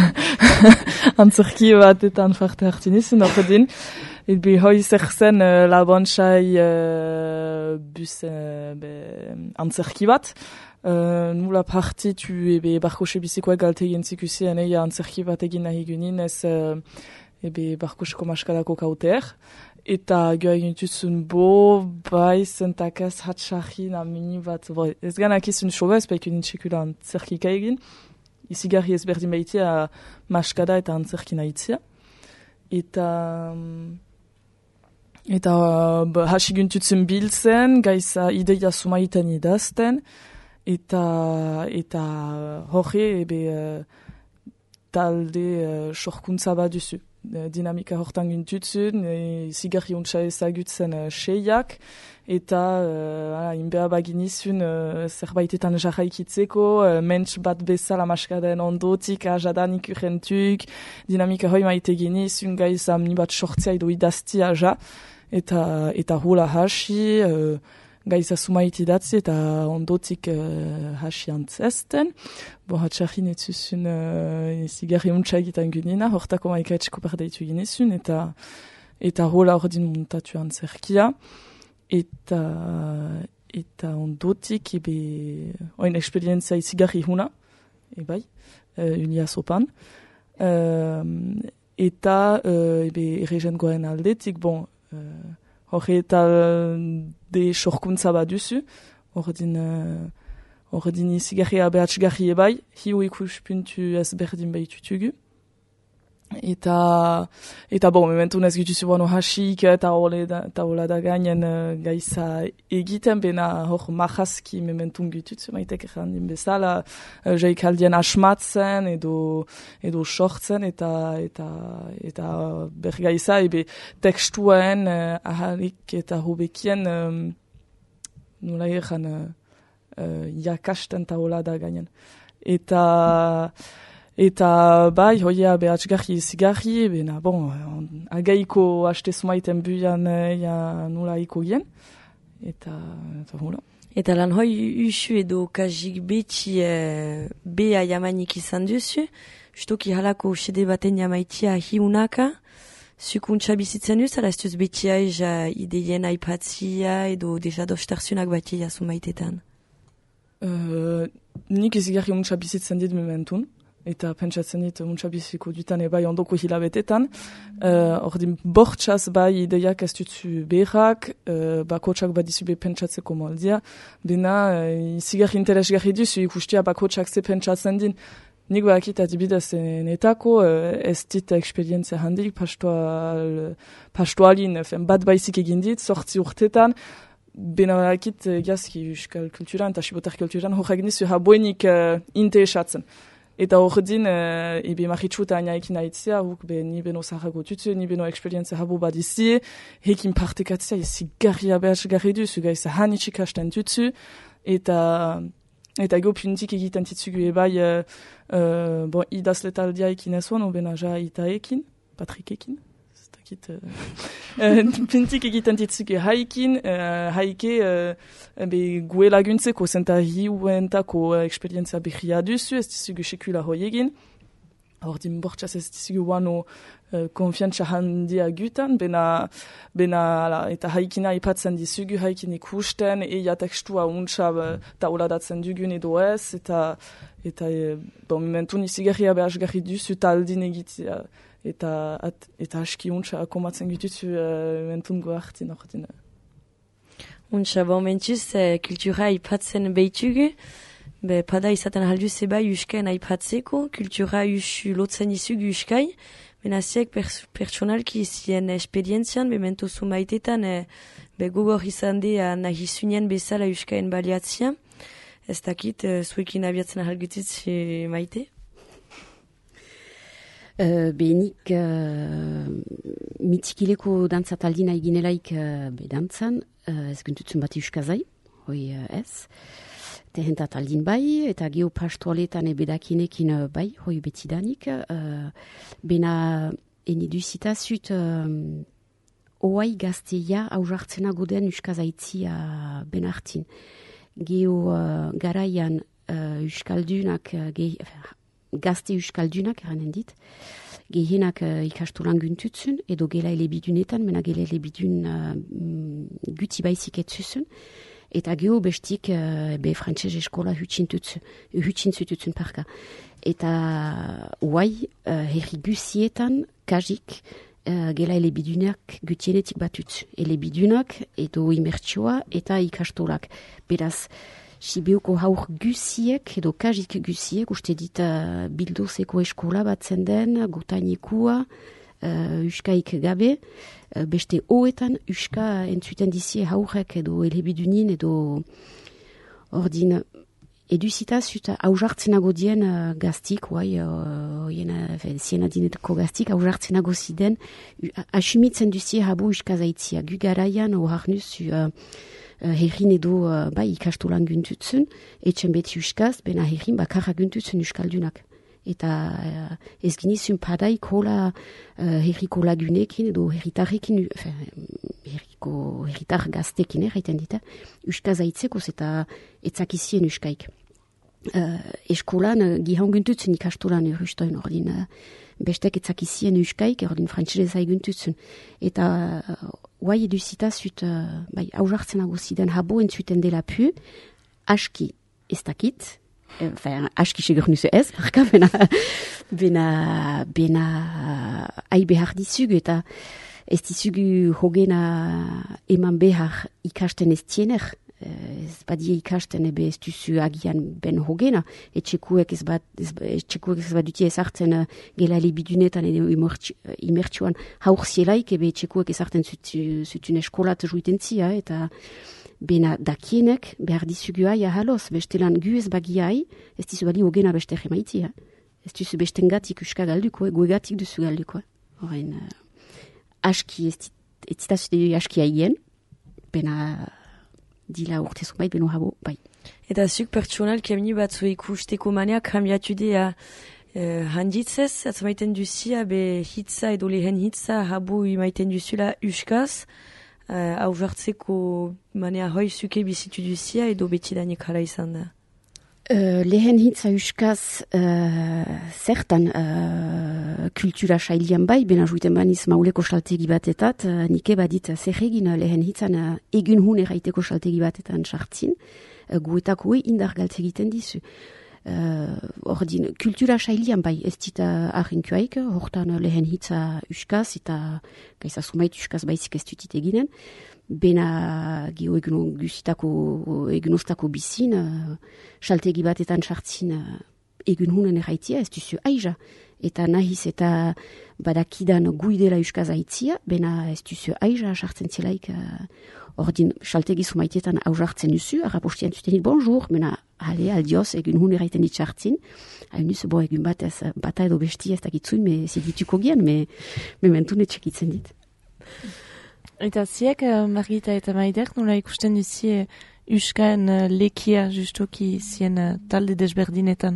antzerki batetan parte hartin izun, hor din, et be hoi zerzen uh, labantzai uh, bus uh, antzerki bat. Uh, nula partitu ebe barkose bizikoa galte jentzikusen eia antzerki bat egin nahi gunin ez uh, ebe barkoseko maskadako kauter. Eta goa egin tutsun bo, bai, zentakaz hatxarri namini bat. Bo, ez ganak izun soga ez baik unin txekula antzerkika egin. Izigarri ez berdin baitia maskada eta antzerki nahitzia. Eta... Um, Eta uh, hasiguntutzen biltzen, gaiza ideia sumaiten idazten, eta eta horre ebe uh, talde uh, sorkuntza bat duzu. Dinamika hortan guntutzen, e, zigarri ontsa ezagutzen uh, seiak, eta uh, inbea baginizun uh, zerbaitetan jarraikitzeko, uh, mentx bat bezala maskaden ondotik, ajadanik urrentuk, dinamika hoi maite genizun gaiza amni bat sortzea edo idaztia ja, eta eta hula hasi, uh, gaiza sumait idatzi eta ondotik uh, hasi antzesten. Bo hatxarri netzuzun uh, zigarri untsa egiten gunina, hortako maika etxeko pardaitu ginezun, eta eta rola ordin montatu antzerkia. Eta, eta ondotik, ebe, oin eksperientzia izigarri huna, ebai, uh, unia sopan. Uh, eta, uh, ebe, errezen goen aldetik, bon, uh, horre eta de sorkuntza baduzu, ordin, uh, ordin izigarri abehatzgarri ebai, hiu ikuspuntu ezberdin behitutugu. Eta, eta bon, mementunez gituzu bono hasik eta hola da gainen uh, gaiza egiten, bena hor mahazki mementun gituzu, maitek errandin bezala, uh, jaik aldien asmatzen edo, edo sortzen, eta, eta, eta bergaiza, ebe tekstuaen uh, ahalik eta hobekien, um, nola erran, uh, uh, jakasten eta hola da gainen. Eta, Eta bai, hoia behatzgarri zigarri, bena, bon, agaiko haste sumaiten buian ja nula iko gen, eta, eta hula. Eta lan hoi usu edo kajik beti e, bea jamanik izan duzu, justoki halako sede baten jamaitia hiunaka, zukuntza bizitzen duz, ala ez duz beti aiza ideien aipatzia edo deja dostarzunak batia sumaitetan? Uh, nik izigarri untsa bizitzen dit mementun. Eta pentsatzen dit muntzabiziko dutan ebai ondoko hilabetetan. Ordin uh, bortxaz bai ideiak ez dutzu berrak, uh, bakotxak badizu be pentsatzeko moldia. Dena, uh, izigarri interesgarri duzu ikustia bakotxak ze pentsatzen din. Nik bakit adibidez netako, uh, ez dit eksperientzia handik, pastual, pastualin bat baizik egin dit, sortzi urtetan. Bena bakit gazki euskal kulturan eta sibotar kulturan horrek nizu haboenik uh, interesatzen. Eta ordin, uh, ebe maritxuta aniaikin aitzia, huk be ni beno zahrago tutu, ni beno eksperientzia habo badizie, hekin partekatzia ezi garri abeaz garri duzu, gaiza hanitxik hasten tutu, eta eta ego puntik egiten titzugu ebai uh, uh, bon, idazletaldia ekin ezuan, obena ja itaekin, Patrikekin. Uh, puntik egiten ditzuke haikin, uh, haike uh, be gue laguntzeko zenta hiuentako uh, eksperientzia behia duzu, ez dizugu sekula hoi egin. Ordin bortxaz ez dizugu wano uh, konfiantza handia gutan, bena, bena ala, eta haikina ipatzen dizugu, haikin ikusten, eia tekstua untsa uh, tauladatzen dugun edo ez, eta, eta uh, bon, mementun izigarria behasgarri duzu taldin egitea. Eta, at, eta aski untsa akomatzen gitutu uh, mentungo hartin ordin. Untsa, bon, mentuz, eh, kultura ipatzen behitugu, be, pada izaten halduz eba euskaen aipatzeko, kultura usu lotzen izugu euskai, benaziek pers pertsonalki zien esperientzian, be mentozu maitetan, eh, be gogor izan dea nahizunien bezala euskaen baliatzia. Ez dakit, eh, zuekin abiatzen halgutitz eh, maite? Uh, benik uh, mitzikileko dantzataldina eginelaik uh, be dantzan, uh, ez guntutzen bat euskazai, hoi uh, ez. Tehentat aldin bai, eta geopastualetan ebedakinekin uh, bai, hoi betidanik. Uh, bena eniduzita zut uh, oai gazteia aurartzena goden euskazaitzia uh, benartin. Geo uh, garaian uh, euskaldunak uh, ge, gazte euskaldunak eranen dit, gehienak uh, ikastolan guntutzun, edo gela elebidunetan, mena gela elebidun uh, guti baizik etzuzun, eta geho bestik uh, be frantzez eskola hutsintutzun parka. Eta uai, uh, herri gusietan, kajik, uh, gela elebidunak gutienetik batutz. Elebidunak, edo imertsioa, eta ikastolak. Beraz, Sibioko haur gusiek, edo kajik gusiek, uste dit uh, bildozeko eskola batzen den, gotainekua, uh, uskaik gabe, uh, beste hoetan uska entzuten dizie haurek edo elebidunin edo ordin eduzita zuta hausartzenago dien uh, gaztik, oai, uh, ziena dinetako gaztik, hausartzenago ziden, asumitzen duzie habo uskazaitzia, gu garaian oharnuz uh, Uh, herrin edo uh, bai ikastolan guntutzen, etxen beti uskaz, bena herrin bakarra guntutzen euskaldunak. eta uh, ez ginizun padaik hola uh, herriko lagunekin edo herritarrekin, herriko herritar gaztekin erraiten dita, uskaz aitzeko eta etzakizien uskaik. Uh, eskolan, uh, gihanguntutzen ikastolan errustoen ordin, uh, bestek etzakizien uskaik, ordin frantxereza eguntutzen. Eta guai uh, eduzita zut, uh, bai, aurartzen agoziden habo entzuten dela pu, aski ez dakit, enfin, aski segur nuzu ez, barka, bena, bena, bena, ai behar dizugu, eta ez dizugu hogena eman behar ikasten ez tiener, ez badie ikasten ebe ez duzu agian ben hogena, etxekuek ez bat, etxekuek ez bat dutie ezartzen gelali bidunetan edo imertsuan haur zielaik, ebe etxekuek ezartzen zutun eskolat juiten zia, eta bena dakienek behar dizugu aia haloz, bestelan gu ez bagiai, ez dizu bali hogena beste emaiti, ez duzu bestengatik uska galduko, goegatik duzu galduko. Horrein, aski ez ditazute aski haien, bena dila urte zunbait, beno habo, bai. Eta zuk pertsonal kemini batzu ikusteko maneak hambiatu dea uh, handitzez, atzamaiten duzia, be hitza edo lehen hitza habo imaiten duzula uskaz, uh, aurartzeko manea hoi zuke bizitu duzia edo beti danik hala izan da. Uh, lehen hitza uskaz uh, zertan uh, kultura sailian bai, bena juiten baniz mauleko saltegi batetat, uh, nike badit zer egin lehen hitzan uh, egun hun erraiteko saltegi batetan sartzin, uh, guetako indar galtz egiten dizu. Uh, ordin, kultura sailian bai, ez dita arrinkuaik, hortan lehen hitza uskaz, eta gaiza sumait uskaz baizik ez dutit eginen, bena geho eguno guztako egunostako bizin, uh, saltegi batetan sartzin uh, egun hunen erraitia, ez duzu aiza. Eta nahiz eta badakidan guidela uskaz aitzia, bena ez duzu aiza sartzen zelaik, uh, ordin saltegi sumaitetan aurartzen duzu, arrapostian zutenit bonjour, bena hale aldioz egun hun erraiten dit sartzin, hain duzu bo egun bat ez bata edo besti ez dakitzun, me zidituko gian, me, me mentune txekitzen dit. Eta ziek, Margita eta Maider, nola ikusten duzie uskaen uh, lekia justoki zien uh, talde desberdinetan?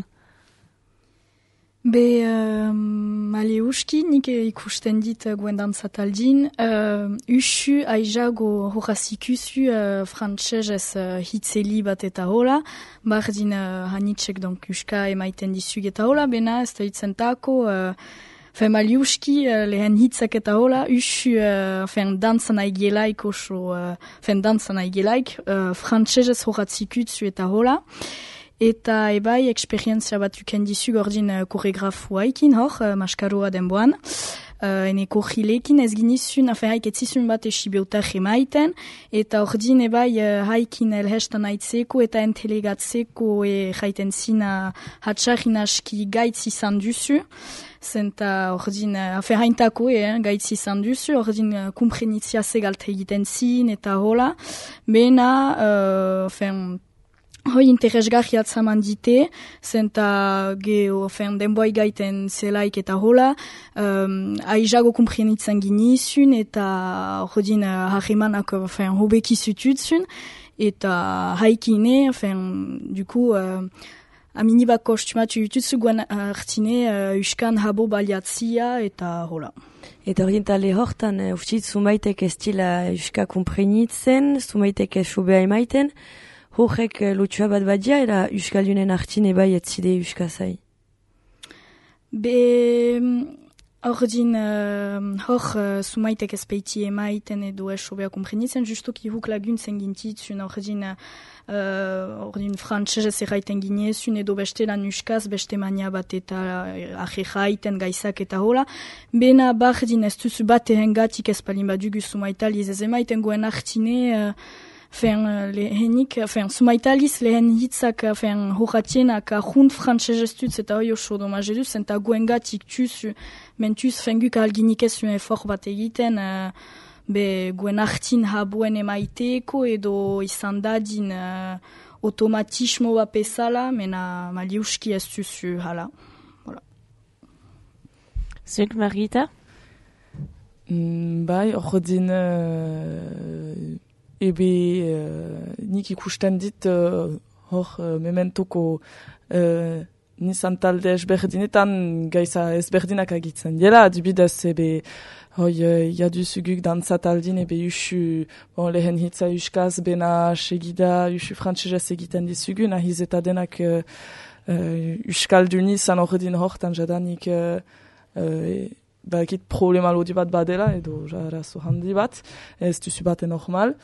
Be, uh, male uski, nik ikusten dit uh, guen dantza taldin, uh, usu aizago horazikusu uh, frantsesez uh, hitzeli bat eta hola, bardin uh, hanitxek donk uska emaiten dizug eta hola, bena ez da hitzentako, uh, Fen maliuski, uh, lehen hitzak eta hola, usu, uh, fen dantzan aigelaik oso, uh, fen dantzan aigelaik, uh, frantsesez horatzikutzu eta hola. Eta ebai, eksperientzia bat uken dizu gordin uh, koregrafu haikin hor, uh, maskaroa denboan. Uh, eneko jilekin ez ginizun, afen haik etzizun bat esibeutak emaiten, eta ordin ebai uh, haikin elhestan aitzeko eta entelegatzeko e jaiten zina hatxarin aski gaitz izan duzu. Zenta ordin, afen haintako e, gaitz izan duzu, ordin uh, kumprenitzia zegalt egiten zin eta hola. Bena, uh, afen... Hoi interesgarri atzaman dite, zenta geho, fen, denboi gaiten zelaik eta hola, um, aizago kumprenitzen ginizun, eta hodin uh, harremanak hobeki zututzun, eta haikine, fen, duku, uh, aminiba kostumatu jututzu guen hartine uh, uskan habo baliatzia eta hola. Eta orientale hortan, uh, uftit zumaitek ez dila uska kumprenitzen, zumaitek ez sobea emaiten, horrek lotua bat badia, era Euskaldunen hartin ebai etzide Euskazai? Be, ordin, uh, hor, uh, sumaitek ezpeiti emaiten edo esobea komprenitzen, justoki huk laguntzen gintitzun, ordin, uh, ordin frantsesez erraiten ginezun, edo beste lan Euskaz, beste mania bat eta uh, ajejaiten gaizak eta hola. Bena bardin ez duzu bat ehengatik ezpalin badugu sumaitaliz ez emaiten goen hartine, uh, Fen, lehenik, fen, sumaitaliz lehen hitzak, fen, horatienak, ahund frantsesestutz eta hoi oso domazeduz, eta guengatik tuz, mentuz, fenguk alginik ez un efor bat egiten, uh, be, guen hartin habuen emaiteko, edo izan dadin uh, automatismo bat pesala, mena maliuski ez tuzu hala. Voilà. Zuek, Margita? Mm, bai, hor din... Uh... Ebe uh, nik ikusten dit uh, hor uh, mementoko uh, nizan talde ezberdinetan gaiza ezberdinak agitzen dela, adibidez, ebe, hoi, jaduzuguk dantzataldin, ebe usu, bon, lehen hitza uskaz, bena segida, usu frantsesez egiten dizugu, nahiz eta denak uh, uh, uskaldun izan ordin hortan jadanik uh, uh, bakit problema lodi bat badela, edo jarazo handi bat, ez duzu baten normal.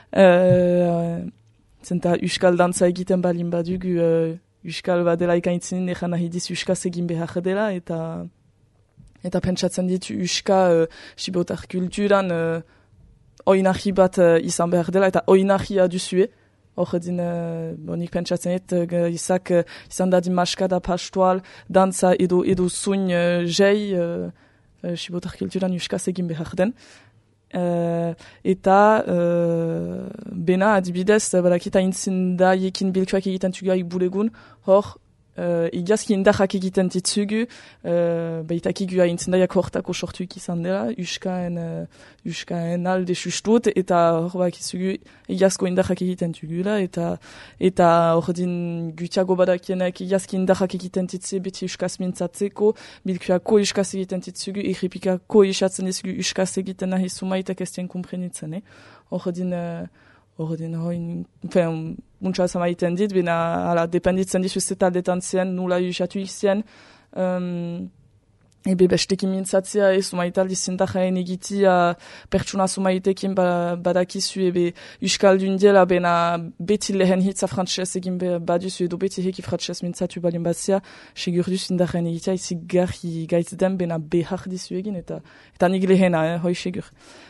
Uh, zenta uskal dantza egiten balin badugu, uh, uskal badela ikaintzinin egan nahi diz uskaz egin behar dela, eta eta pentsatzen ditu uska uh, sibotar kulturan uh, oinahi bat uh, izan behar dela, eta oinahia duzue. Hor din, uh, bonik pentsatzen dit, uh, izak uh, izan dadin maskada pastual, dantza edo, edo zuin uh, jei, uh, uh, sibotar kulturan uskaz egin behar den. Uh, eta uh, bena adibidez, badakita intzindaiekin bilkuak egiten tuguaik bulegun, hor, Uh, igazki indarrak egiten ditzugu, uh, baitakigua intzindaiak hortako sortuik izan dela, uskaen, uh, uskaen alde sustut, eta hor bakizugu igazko indarrak egiten tugula, eta eta hor din gutiago badakienek igazki indarrak egiten ditze beti uskaz mintzatzeko, bilkuako uskaz egiten ditzugu, irripikako isatzen dizugu uskaz egiten nahi sumaitek ez dien komprenitzen, eh? Hor din... Uh, Hor den hoin, enfin, muntza zamaiten dit, bena, ala, dependitzen dizu zetaldetan zien, nula usatu izien, um, ebe bestekin mintzatzea, e, sumaitaldi zintajaen egitia, pertsuna sumaitekin ba, badakizu, ebe, uskaldun diela, bena, beti lehen hitza frantxez egin baduzu, edo beti heki frantxez mintzatu balin batzia, segurdu zintajaen egitia, izi garri gaitz den, bena, behar dizu egin, eta, eta nik lehena, eh, hoi segur.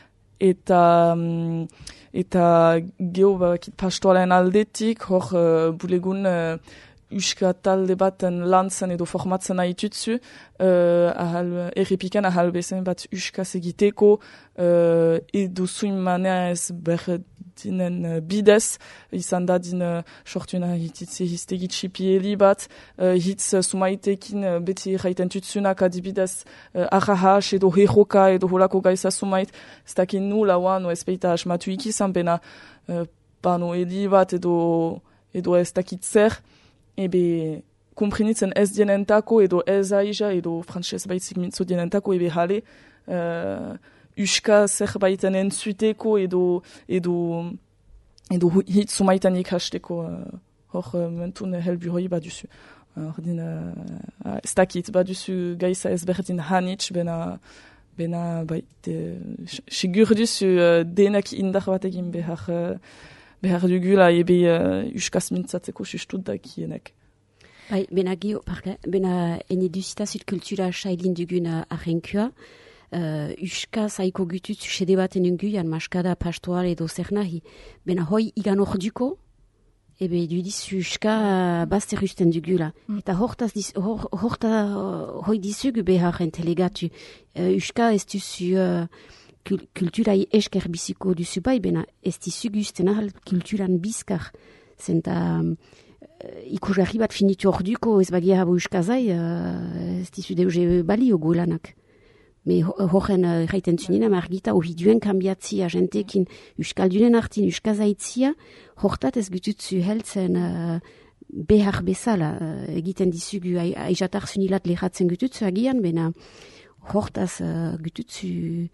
Eta... Um, Eta geho bakit pastoalen aldetik, hor uh, bulegun uh, uska talde baten lantzen edo formatzen ahitutzu, uh, ahal, errepikan ahal bezen bat uskaz egiteko, uh, edo zuin manea ez berdinen uh, bidez, izan da din uh, sortuna hititze hiztegit xipieli bat, uh, hitz uh, sumaitekin uh, beti erraiten tutsunak adibidez uh, ahahas edo heroka edo holako gaiza sumait, ez dakin nu lauan o ezpeita asmatu ikizan bena uh, pano edi bat edo, edo ez dakit zer, ebe komprenitzen ez dienentako edo ez aija edo frantxez baitzik mintzo dienentako ebe jale uh, uska zerbaiten entzuteko edo edo edo hit sumaitan ikasteko uh, hor uh, mentun helbu hoi baduzu. Hor din uh, ez dakit baduzu gaiza ezberdin hanitz bena bena bait uh, sigur duzu uh, denak indar bat egin behar uh, behar dugula ebe uh, uskaz mintzatzeko sustut dakienek. Bai, bena gio, parka, bena ene duzitazit kultura sailin dugun arrenkua, uh, uska zaiko gutut sede baten unguian, maskada, pastoal edo zer nahi. Bena hoi igan orduko, ebe dudiz uska uh, bazter usten dugula. Mm. Eta hortaz diz, hor, horta uh, hoi dizugu behar entelegatu. Uh, uska ez duzu... Uh, kulturai esker biziko duzu bai, bena ez dizugu usten ahal kulturan bizkar. Zenta um, ikusgarri bat finitu orduko ez bagia habo uskazai, uh, ez dizu deuze balio gulanak. Me horren erraiten uh, zunina, margita hori duen kambiatzia jentekin uskaldunen artin uskazaitzia, hortat ez gututzu heltzen uh, behar bezala. Uh, egiten dizugu aizatar zunilat lehratzen gututzu agian, bena hortaz uh, gututzu...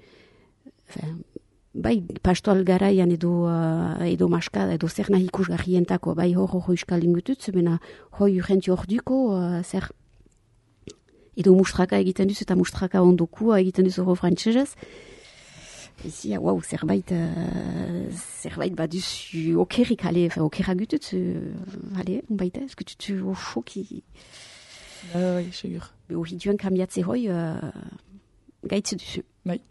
Bai, pastoal garaian edo, uh, edo maskada, edo zer nahi ikusgarrientako, bai hor hor euskaldun gututz, bena hoi urgenti hor duko, uh, zer edo mustraka egiten duz, eta mustraka ondokua egiten duz hor frantzesez. Ezi, wow, zerbait, uh, zerbait baduz okerik, ale, okera gututz, uh, ale, baita, ez gututz osoki. Bai, segur. Hori duen kambiatze hoi, uh, gaitze duzu. Bai.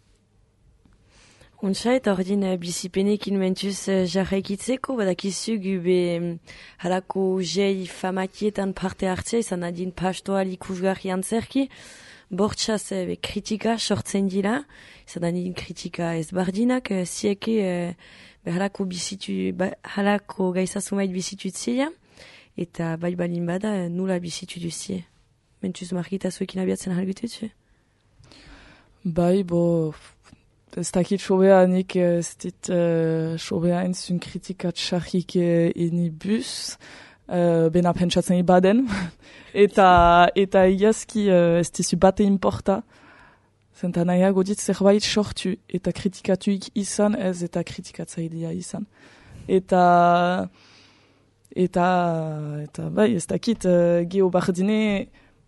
Untsait, ordin bizipenekin mentuz jarraikitzeko, badakizu gube halako jei famakietan parte hartzea, izan adin pastoal ikusgarri antzerki, bortxaz e, kritika sortzen dira, izan adin kritika ezbardinak, e, zieke e, halako bizitu, ba, halako gaizazumait bizitutzea, eta bai balin bada nula bizitu duzie. Mentuz margita zuekin abiatzen halgututzu? Bai, bo... Ez dakit sobea nik ez dit uh, sobea entzun kritikat txarrik uh, eni bus. uh, bena pentsatzen ibaden, eta, eta iazki uh, ez dizu bate importa, zenta nahiago dit zerbait sortu, eta kritikatuik izan ez, eta kritikatzailea izan. Eta, eta, eta bai, ez dakit, uh, geho bardine,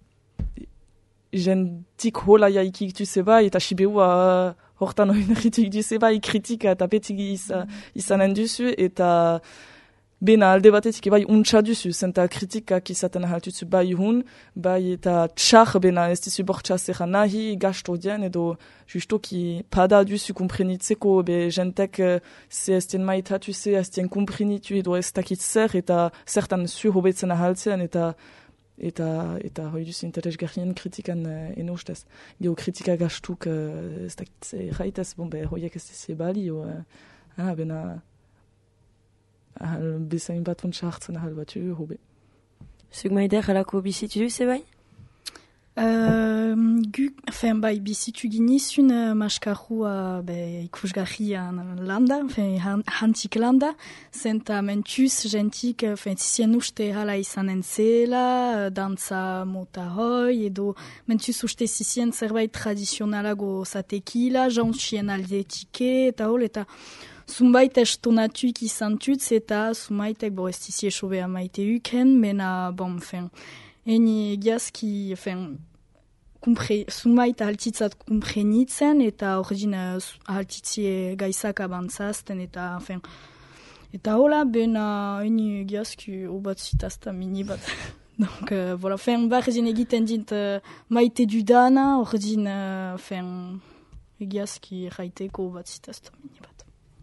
jentik hola jaikik du zeba, eta sibeua hortan oinarrituk du zeba, kritika eta betik izan, izanen duzu, eta bena alde batetik bai untsa duzu, zenta kritikak izaten haltuzu bai hun, bai eta txar bena ez dizu bortxa zerra nahi, gasto dien, edo justoki pada duzu kumprenitzeko, be jentek ze ez dien maitatu ze, ez dien kumprenitu, edo ez dakit zer, eta zertan zu hobetzen ahaltzen, eta eta eta hoi duzu interesgarrien kritikan uh, enostez. Geo kritika gastuk uh, ez dakit erraitez, bon, be hoiek ez dizu bali, o, uh, ah, bena ahal bezain bat funtsa hartzen ahal bat jo hobe. Zuk maider halako bizitu du, zebai? Uh, gu, enfin, bai, bizitu ginizun uh, maskarrua ikusgarrian landa, enfin, han, hantik landa, zenta mentuz jentik, enfin, zizien uste hala izanen zela, uh, dantza mota hoi, edo mentuz uste zizien zerbait tradizionalago zatekila, jantzien aldetike, eta hol, eta Zumbait estonatuik izan tutz eta zumaitek bo ez dizi esobea maite uken, mena, bon, fin, eni egiazki, fin, zumait ahaltitzat kumprenitzen eta ordin ahaltitzie gaizak abantzazten eta, fin, eta hola, bena, eni egiazki obat zitazta mini bat. Donc, euh, voilà, fin, bardin egiten dint uh, maite dudana, ordin, uh, fin, egiazki raiteko obat zitazta mini bat.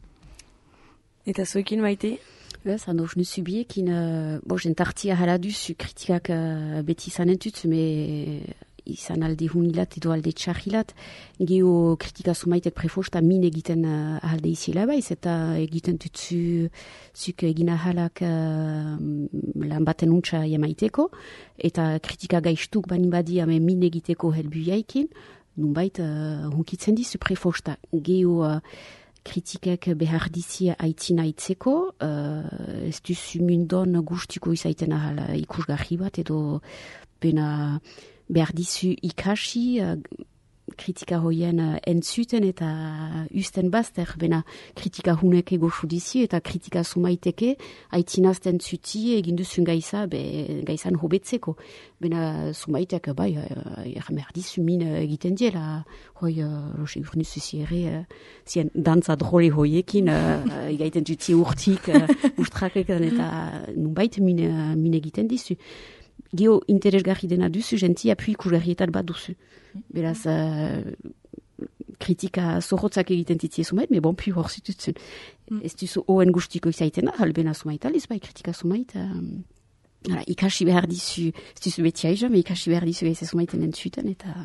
Eta zuekin maite? Ez, handoz nuzu biekin, uh, bo, jentartia hala duzu kritikak uh, beti izanen tutz, me izan alde hunilat edo alde txarrilat, geho kritika zumaitek prefosta min egiten uh, alde izela baiz, eta egiten tutzu zuk egin ahalak uh, lan baten untsa jamaiteko, eta kritika gaiztuk banin badi ame min egiteko helbu jaikin, nunbait uh, hunkitzen dizu prefosta, geho uh, kritikak behar dizia aitzina itzeko, uh, ez duzu mundon gustiko izaiten ahal ikusgarri bat, edo bena behar dizu ikasi, uh, kritika hoien uh, entzuten eta usten bazter, bena kritika hunek egosu dizi, eta kritika sumaiteke aitzinazten zuti eginduzun gaiza, be, gaizan hobetzeko. Bena sumaitek, bai, ermer dizu min egiten diela, hoi, loxe urnu zuzi ere, zien dantza drole hoiekin, egaiten zuti urtik, ustraketan eta nunbait min, min egiten dizu. Geo interesgarri dena duzu, genti apui ikusgarrietan bat duzu. Beraz, uh, kritika zorrotzak egiten titzie sumait, me bon, pi hor zitutzen. Mm. Ez duzu oen gustiko izaitena, halbena sumait aliz, bai kritika sumait, um, hala, ikasi behar dizu, ez duzu beti aiza, me ikasi behar dizu gaiza sumaiten entzuten, eta...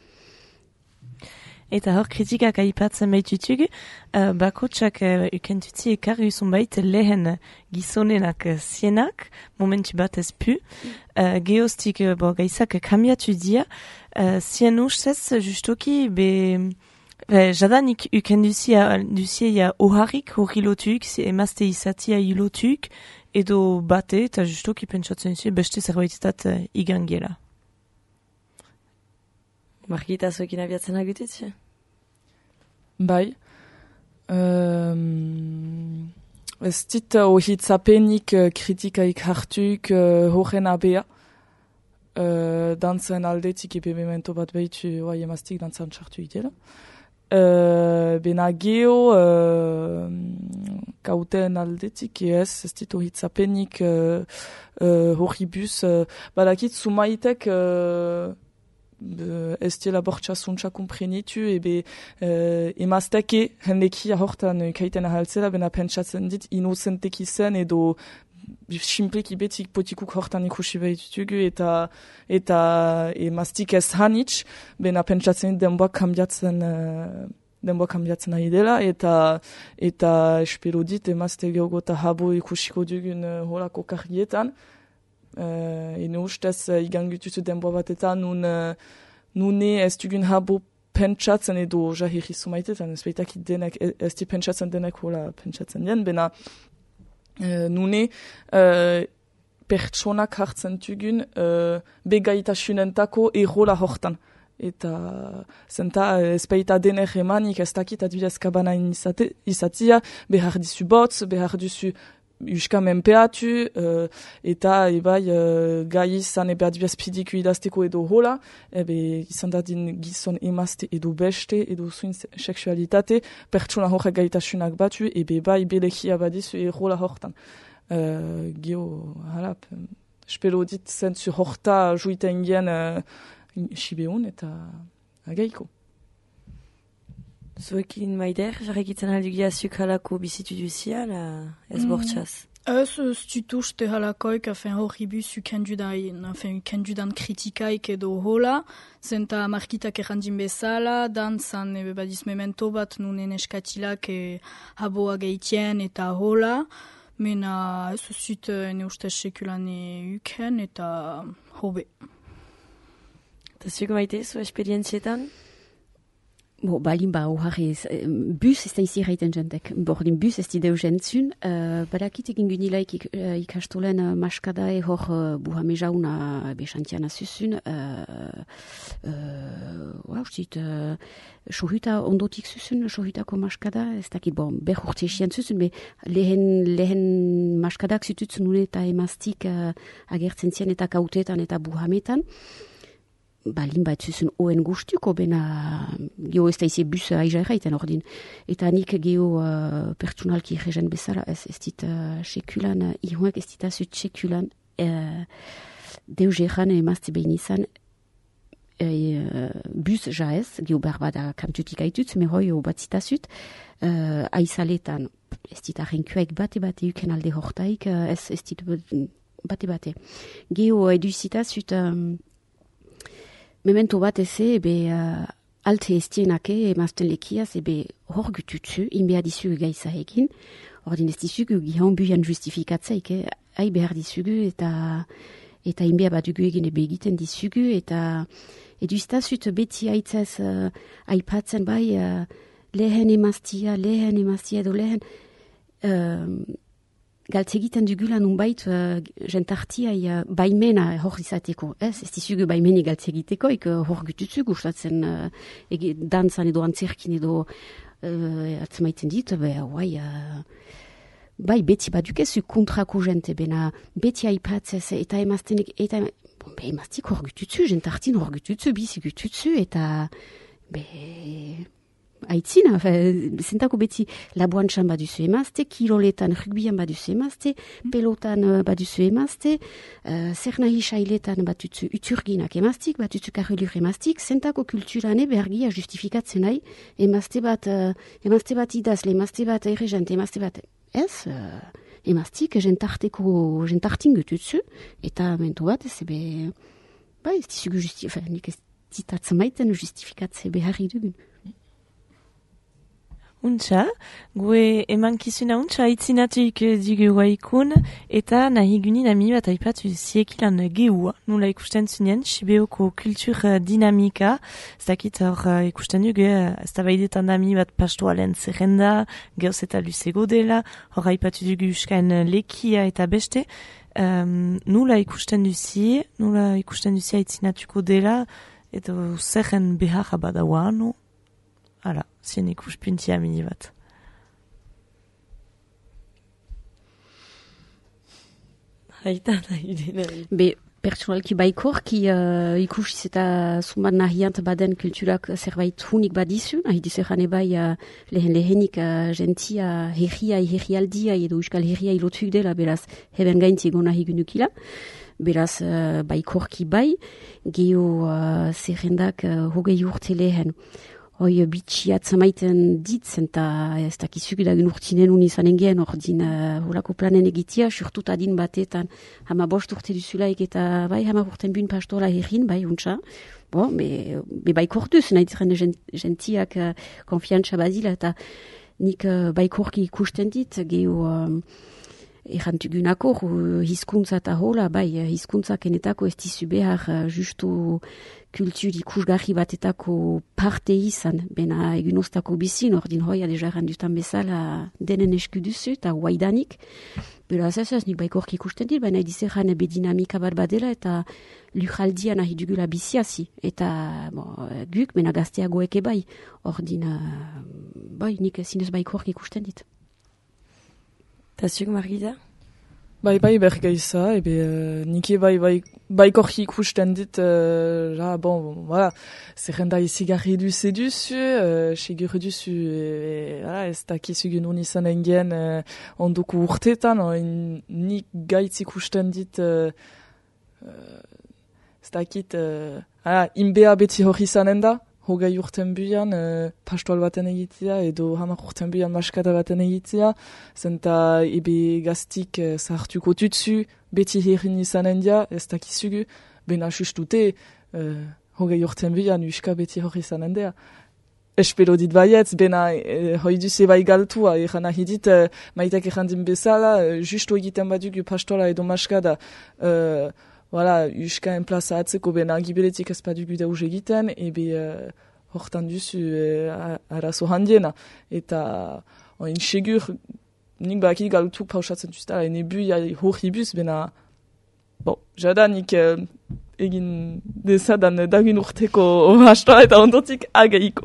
Eta hor kritikak aipatzen baitutugu, uh, bakotsak uh, ukentutzi ekarri zunbait lehen gizonenak uh, zienak, momentu bat ez pu, uh, geostik uh, bo, gaizak kambiatu dia, uh, zien ustez justoki be... Uh, jadanik ukenduzia duzia oharrik hori lotuk, emazte izatia ilotuk, edo bate, eta justoki pentsatzen zu, beste zerbaitetat uh, igangiela. Margita zuekin abiatzen agutitzu? Bai. Um, ez dit uh, ohitzapenik uh, kritikaik hartuk uh, horren abea. Uh, dantzen aldetik epe memento bat behitu oa emaztik dantzan txartu itela. Uh, bena geho uh, kauten aldetik ez, ez dit ohitzapenik uh, uh, horribus. Uh, badakit sumaitek... Uh, ez diela bortxa zuntza kumprenitu, ebe uh, emazteke hendeki ahortan kaiten ahaltzela, bena pentsatzen dit inozenteki zen, edo simpleki betik potikuk hortan ikusi behitutugu, eta eta emaztik ez hanitz, bena pentsatzen dit denboak kambiatzen uh, denboak kambiatzen nahi dela, eta eta espero dit emazte geogota habo ikusiko dugun uh, holako karrietan. Uh, ene ustez uh, igangututu denboa batetan nun, uh, nune ez dugun habo pentsatzen edo jahiri sumaitetan, ez behitakit denek, ez di pentsatzen denek hola pentsatzen den, bena uh, nune uh, pertsonak hartzen tugun uh, begaitasunentako errola hortan. Eta zenta ez baita dener emanik ez dakit adibidez kabanain izate, izatia, behar dizu botz, behar duzu uska menpeatu, uh, eta ebai uh, gai izan ebe adibidez pidiku idazteko edo hola, ebe izan dadin gizon emazte edo beste, edo zuin seksualitate, pertsona horrek gaitasunak batu, ebe bai belehia badizu errola hortan. Uh, Gio, halap, espero dit zentzu horta juiten gen uh, Sibeon eta agaiko. Zuekin maider, jarrekitzen aldugia zuk halako bizitu duzia, la ez bortxaz? Ez, ez dutuzte halakoik, afen horri bu zukendudan, afen kendudan kritikaik edo hola, zenta markitak errandin bezala, dantzan ebe badiz memento bat nunen eskatilak e, haboa geitien eta hola, mena ez zut ene ustez sekulan uken eta hobe. Eta zuk maite, zu esperientzietan? Bo, balin ba, oharri, bus ez da izi erraiten jentek. Bordin bus ez dideu jentzun. Uh, badakit egin gynilaik ik, uh, ikastolen uh, maskadae hor uh, buhame jauna besantiana zuzun. Uh, uh, Usit, uh, sohuta ondotik zuzun, sohutako maskada. Ez dakit, bon, ber urte esien zuzun, be lehen, lehen maskadak zututzen nune eta emaztik uh, agertzen zien eta kautetan eta buhametan. Balin bat zuzun oen guztuko, bena geho ez da izi bus aiza erraiten ordin. Eta nik geho uh, pertsonalki errezen bezala, ez, ez dit uh, sekulan, uh, ihuek ez dit azut sekulan, uh, deus erran emazte behin izan, uh, bus jaez, geho berbada kantutik aitutz, meroi o bat zitazut, uh, aizaletan, ez dit arrenkuek bate-bate uken alde hortaik, uh, ez, ez dit bate-bate. Geho edu zitazut, um, memento bat eze, ebe uh, alte estienake emazten lekiaz, ebe hor gututzu, inbea dizugu gaiza egin, ordin ez dizugu gihan buian justifikatzeik, eh? Hai behar dizugu eta eta inbea bat dugu egin ebe egiten dizugu, eta eduztazut beti aitzaz uh, aipatzen bai uh, lehen emaztia, lehen emaztia edo lehen uh, galtzegiten dugula nunbait uh, jentartia uh, baimena hor izateko. Ez, ez dizugu baimeni galtzegiteko, ek uh, hor gututzu gustatzen uh, ege, dantzan edo antzerkin edo uh, atzemaiten dit, be, guai, uh, bai beti badukezu kontrako jente, bena beti aipatzez eta emaztenek, eta bon, be, emaztik hor gututzu, jentartin hor gututzu, bizi gututzu, eta be... Aitzina, zentako beti laboantxan baduzu emazte, kiroletan rugbian baduzu emazte, pelotan baduzu emazte, uh, zer nahi sailetan batuzu uturginak emaztik, batuzu karrelur emaztik, zentako kulturane bergia justifikatzen nahi, emazte bat, uh, emazte bat idazle, emazte bat errezent, emazte bat ez, uh, emaztik jentarteko, jentartin gutuzu, eta mento bat ez ebe, ba ez dizugu justifikatzen, nik ez ditatzen maiten justifikatze beharri dugun. Untxa, gue emankizuna untxa itzinatuik dugu guaikun, eta nahi gunin ami bat aipatu ziekilan geua. Nula ikusten zunien, Sibeoko kultur dinamika, ez dakit hor ikusten dugu, ez da baidetan ami bat pastoalen zerrenda, geoz eta luzego dela, hor aipatu dugu uskaen lekia eta beste, um, nula ikusten duzi, nula ikusten duzi itzinatuko dela, edo zerren behar abadaua, no? Hala, zien ikuspuntia mini bat. Haita nahi dena. Be, pertsonalki baikorki uh, ikusiz eta zumbat nahiant baden kulturak zerbait hunik badizu, nahi dizeran ebai uh, lehen lehenik uh, gentia herria, herrialdia edo euskal herria ilotuk dela, beraz, heben gaintzigo nahi gunukila. Beraz, uh, baikorki bai, geho uh, zerrendak uh, hogei urte lehen. Hoi, bitxi atzamaiten ditzen, eta ez dakizugu dagun urtinen unizanen gen, ordin uh, holako planen egitea, surtut adin batetan, hama bost urte duzulaik eta bai, hama urten bun pastola herrin, bai, untsa. Bon, be, be baikorduz, nahi diren gentiak uh, konfiantza bazila, eta nik uh, baikorki ikusten dit, geho, uh, errantugunako, hizkuntza eta hola, bai, hizkuntzak enetako ez dizu behar uh, justu kultur ikusgarri batetako parte izan, bena egunoztako bizin, ordin hoia deja errandutan bezala denen esku duzu eta waidanik. Beraz, ez ez, nik baikorki ikusten dit, baina edizerran ebe dinamika bat badela eta lujaldia nahi dugula biziazi. Eta, bo, guk, bena gazteagoeke bai, ordin, uh, bai, nik zinez baikorki ikusten dit. Eta zuk, Margita? Bai, bai, bergeiza, ebe, uh, nike bai, bai, baikorki ikusten dit, uh, ja, bon, voilà, zerrenda izigarri duze duzu, uh, segur duzu, e, voilà, ez dakizugun hon izan engen uh, ondoko urtetan, uh, nik gaitz ikusten dit, uh, uh, ez dakit, uh, voilà, inbea beti hori izanen da, hogei urten buian, uh, pastoal baten egitea, edo hamar urten buian maskada baten egitea, zenta ebe gaztik uh, zahartuko tutsu, beti herrin izanen dia, ez dakizugu, bena sustute, uh, hogei urten buian, uska beti hori izanen dea. Espero dit baietz, bena eh, hoi duze bai galtua, eran nahi dit, uh, maitek errandin bezala, uh, justu egiten badugu pastoala edo maskada, uh, voilà, uska enplaza atzeko bena gibeletik ez badugu dauz egiten, ebe uh, hortan duzu uh, arazo handiena. Eta oin segur, nik bakit galutuk pausatzen duztala, ene buia hori buz, bena, bon, jada nik uh, egin dezadan dagin urteko hastoa eta ondotik agaiko.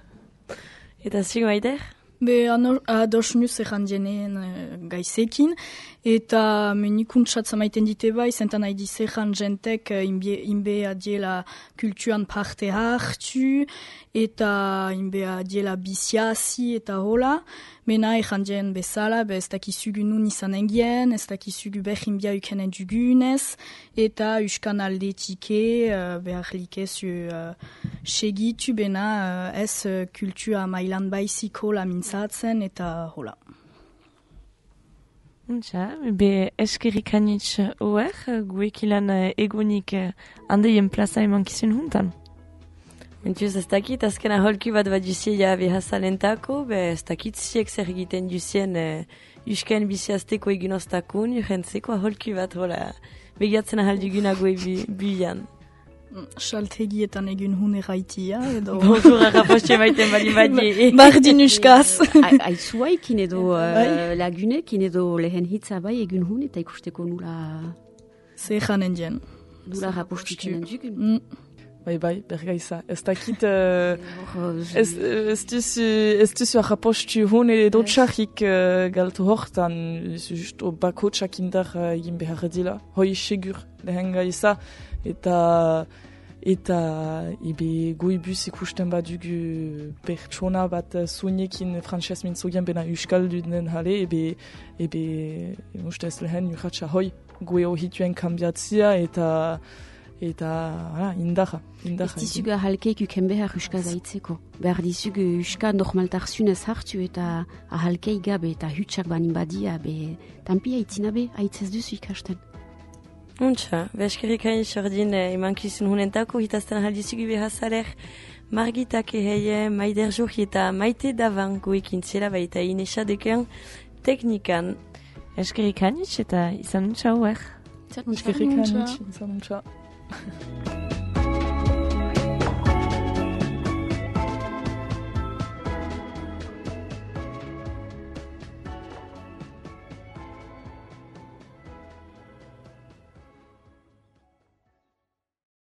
Eta zuk, Maider? Be ados nuz errandienen uh, gaizekin, eta menikuntzatzen maiten dite bai, zentan nahi dizeran jentek uh, inbe adiela kulturan parte hartu, eta inbe adiela biziazi eta hola, mena errandien bezala, be ez dakizugu nun izan engien, ez dakizugu behin bia ukenen dugunez, eta uskan aldetike, uh, behar likezu uh, segitu, bena uh, ez uh, kultura mailan baiziko la mintzatzen, eta hola. Untxa, be eskerik anitz oer, guekilan egonik handeien plaza eman kizun huntan. Mentuz ez dakit, azkena holku bat bat duzia behazalentako, be ez dakit ziek zer egiten duzien uh, usken biziazteko egunoztakun, jurentzeko holku bat hola begiatzen ahaldugunago bilan. Saltegietan egun hun erraitia, edo... Bonjour, arraposte maiten bali badi. Bardin uskaz. Aizuaikin edo uh, lagunekin edo lehen hitza bai egun hun eta ikusteko nula... Zehanen dien. Nula rapostutzen dugun. Bai, bai, bergaiza. Ez dakit... Uh, ez, ez duzu, ez duzu arrapostu hun edo txarrik uh, galtu hortan, justo bako txakindar uh, egin behar dila. Hoi segur, lehen gaiza. Eta eta ebe goibus ikusten badugu pertsona bat zuenekin frantxez mintzogen bena euskalduden jale, ebe ebe ustez lehen urratxa hoi goeo hituen kambiatzia eta eta hala, indarra, indarra. Ez dizugu ahalkeik uken behar euskaz aitzeko. Behar dizugu euska normaltarzunez hartu eta ahalkeik gabe eta hutsak banin badia, be tampia itzina be aitzez duzu ikasten. Untxa, beskerik hain sordin emankizun hunentako hitazten haldizugu behazaler Margitak eheie, Maider Jorri eta Maite Davan goekin zela baita inesa deken teknikan. Eskerik hainitz eta izan untxa huer. Eskerik hainitz, izan untxa.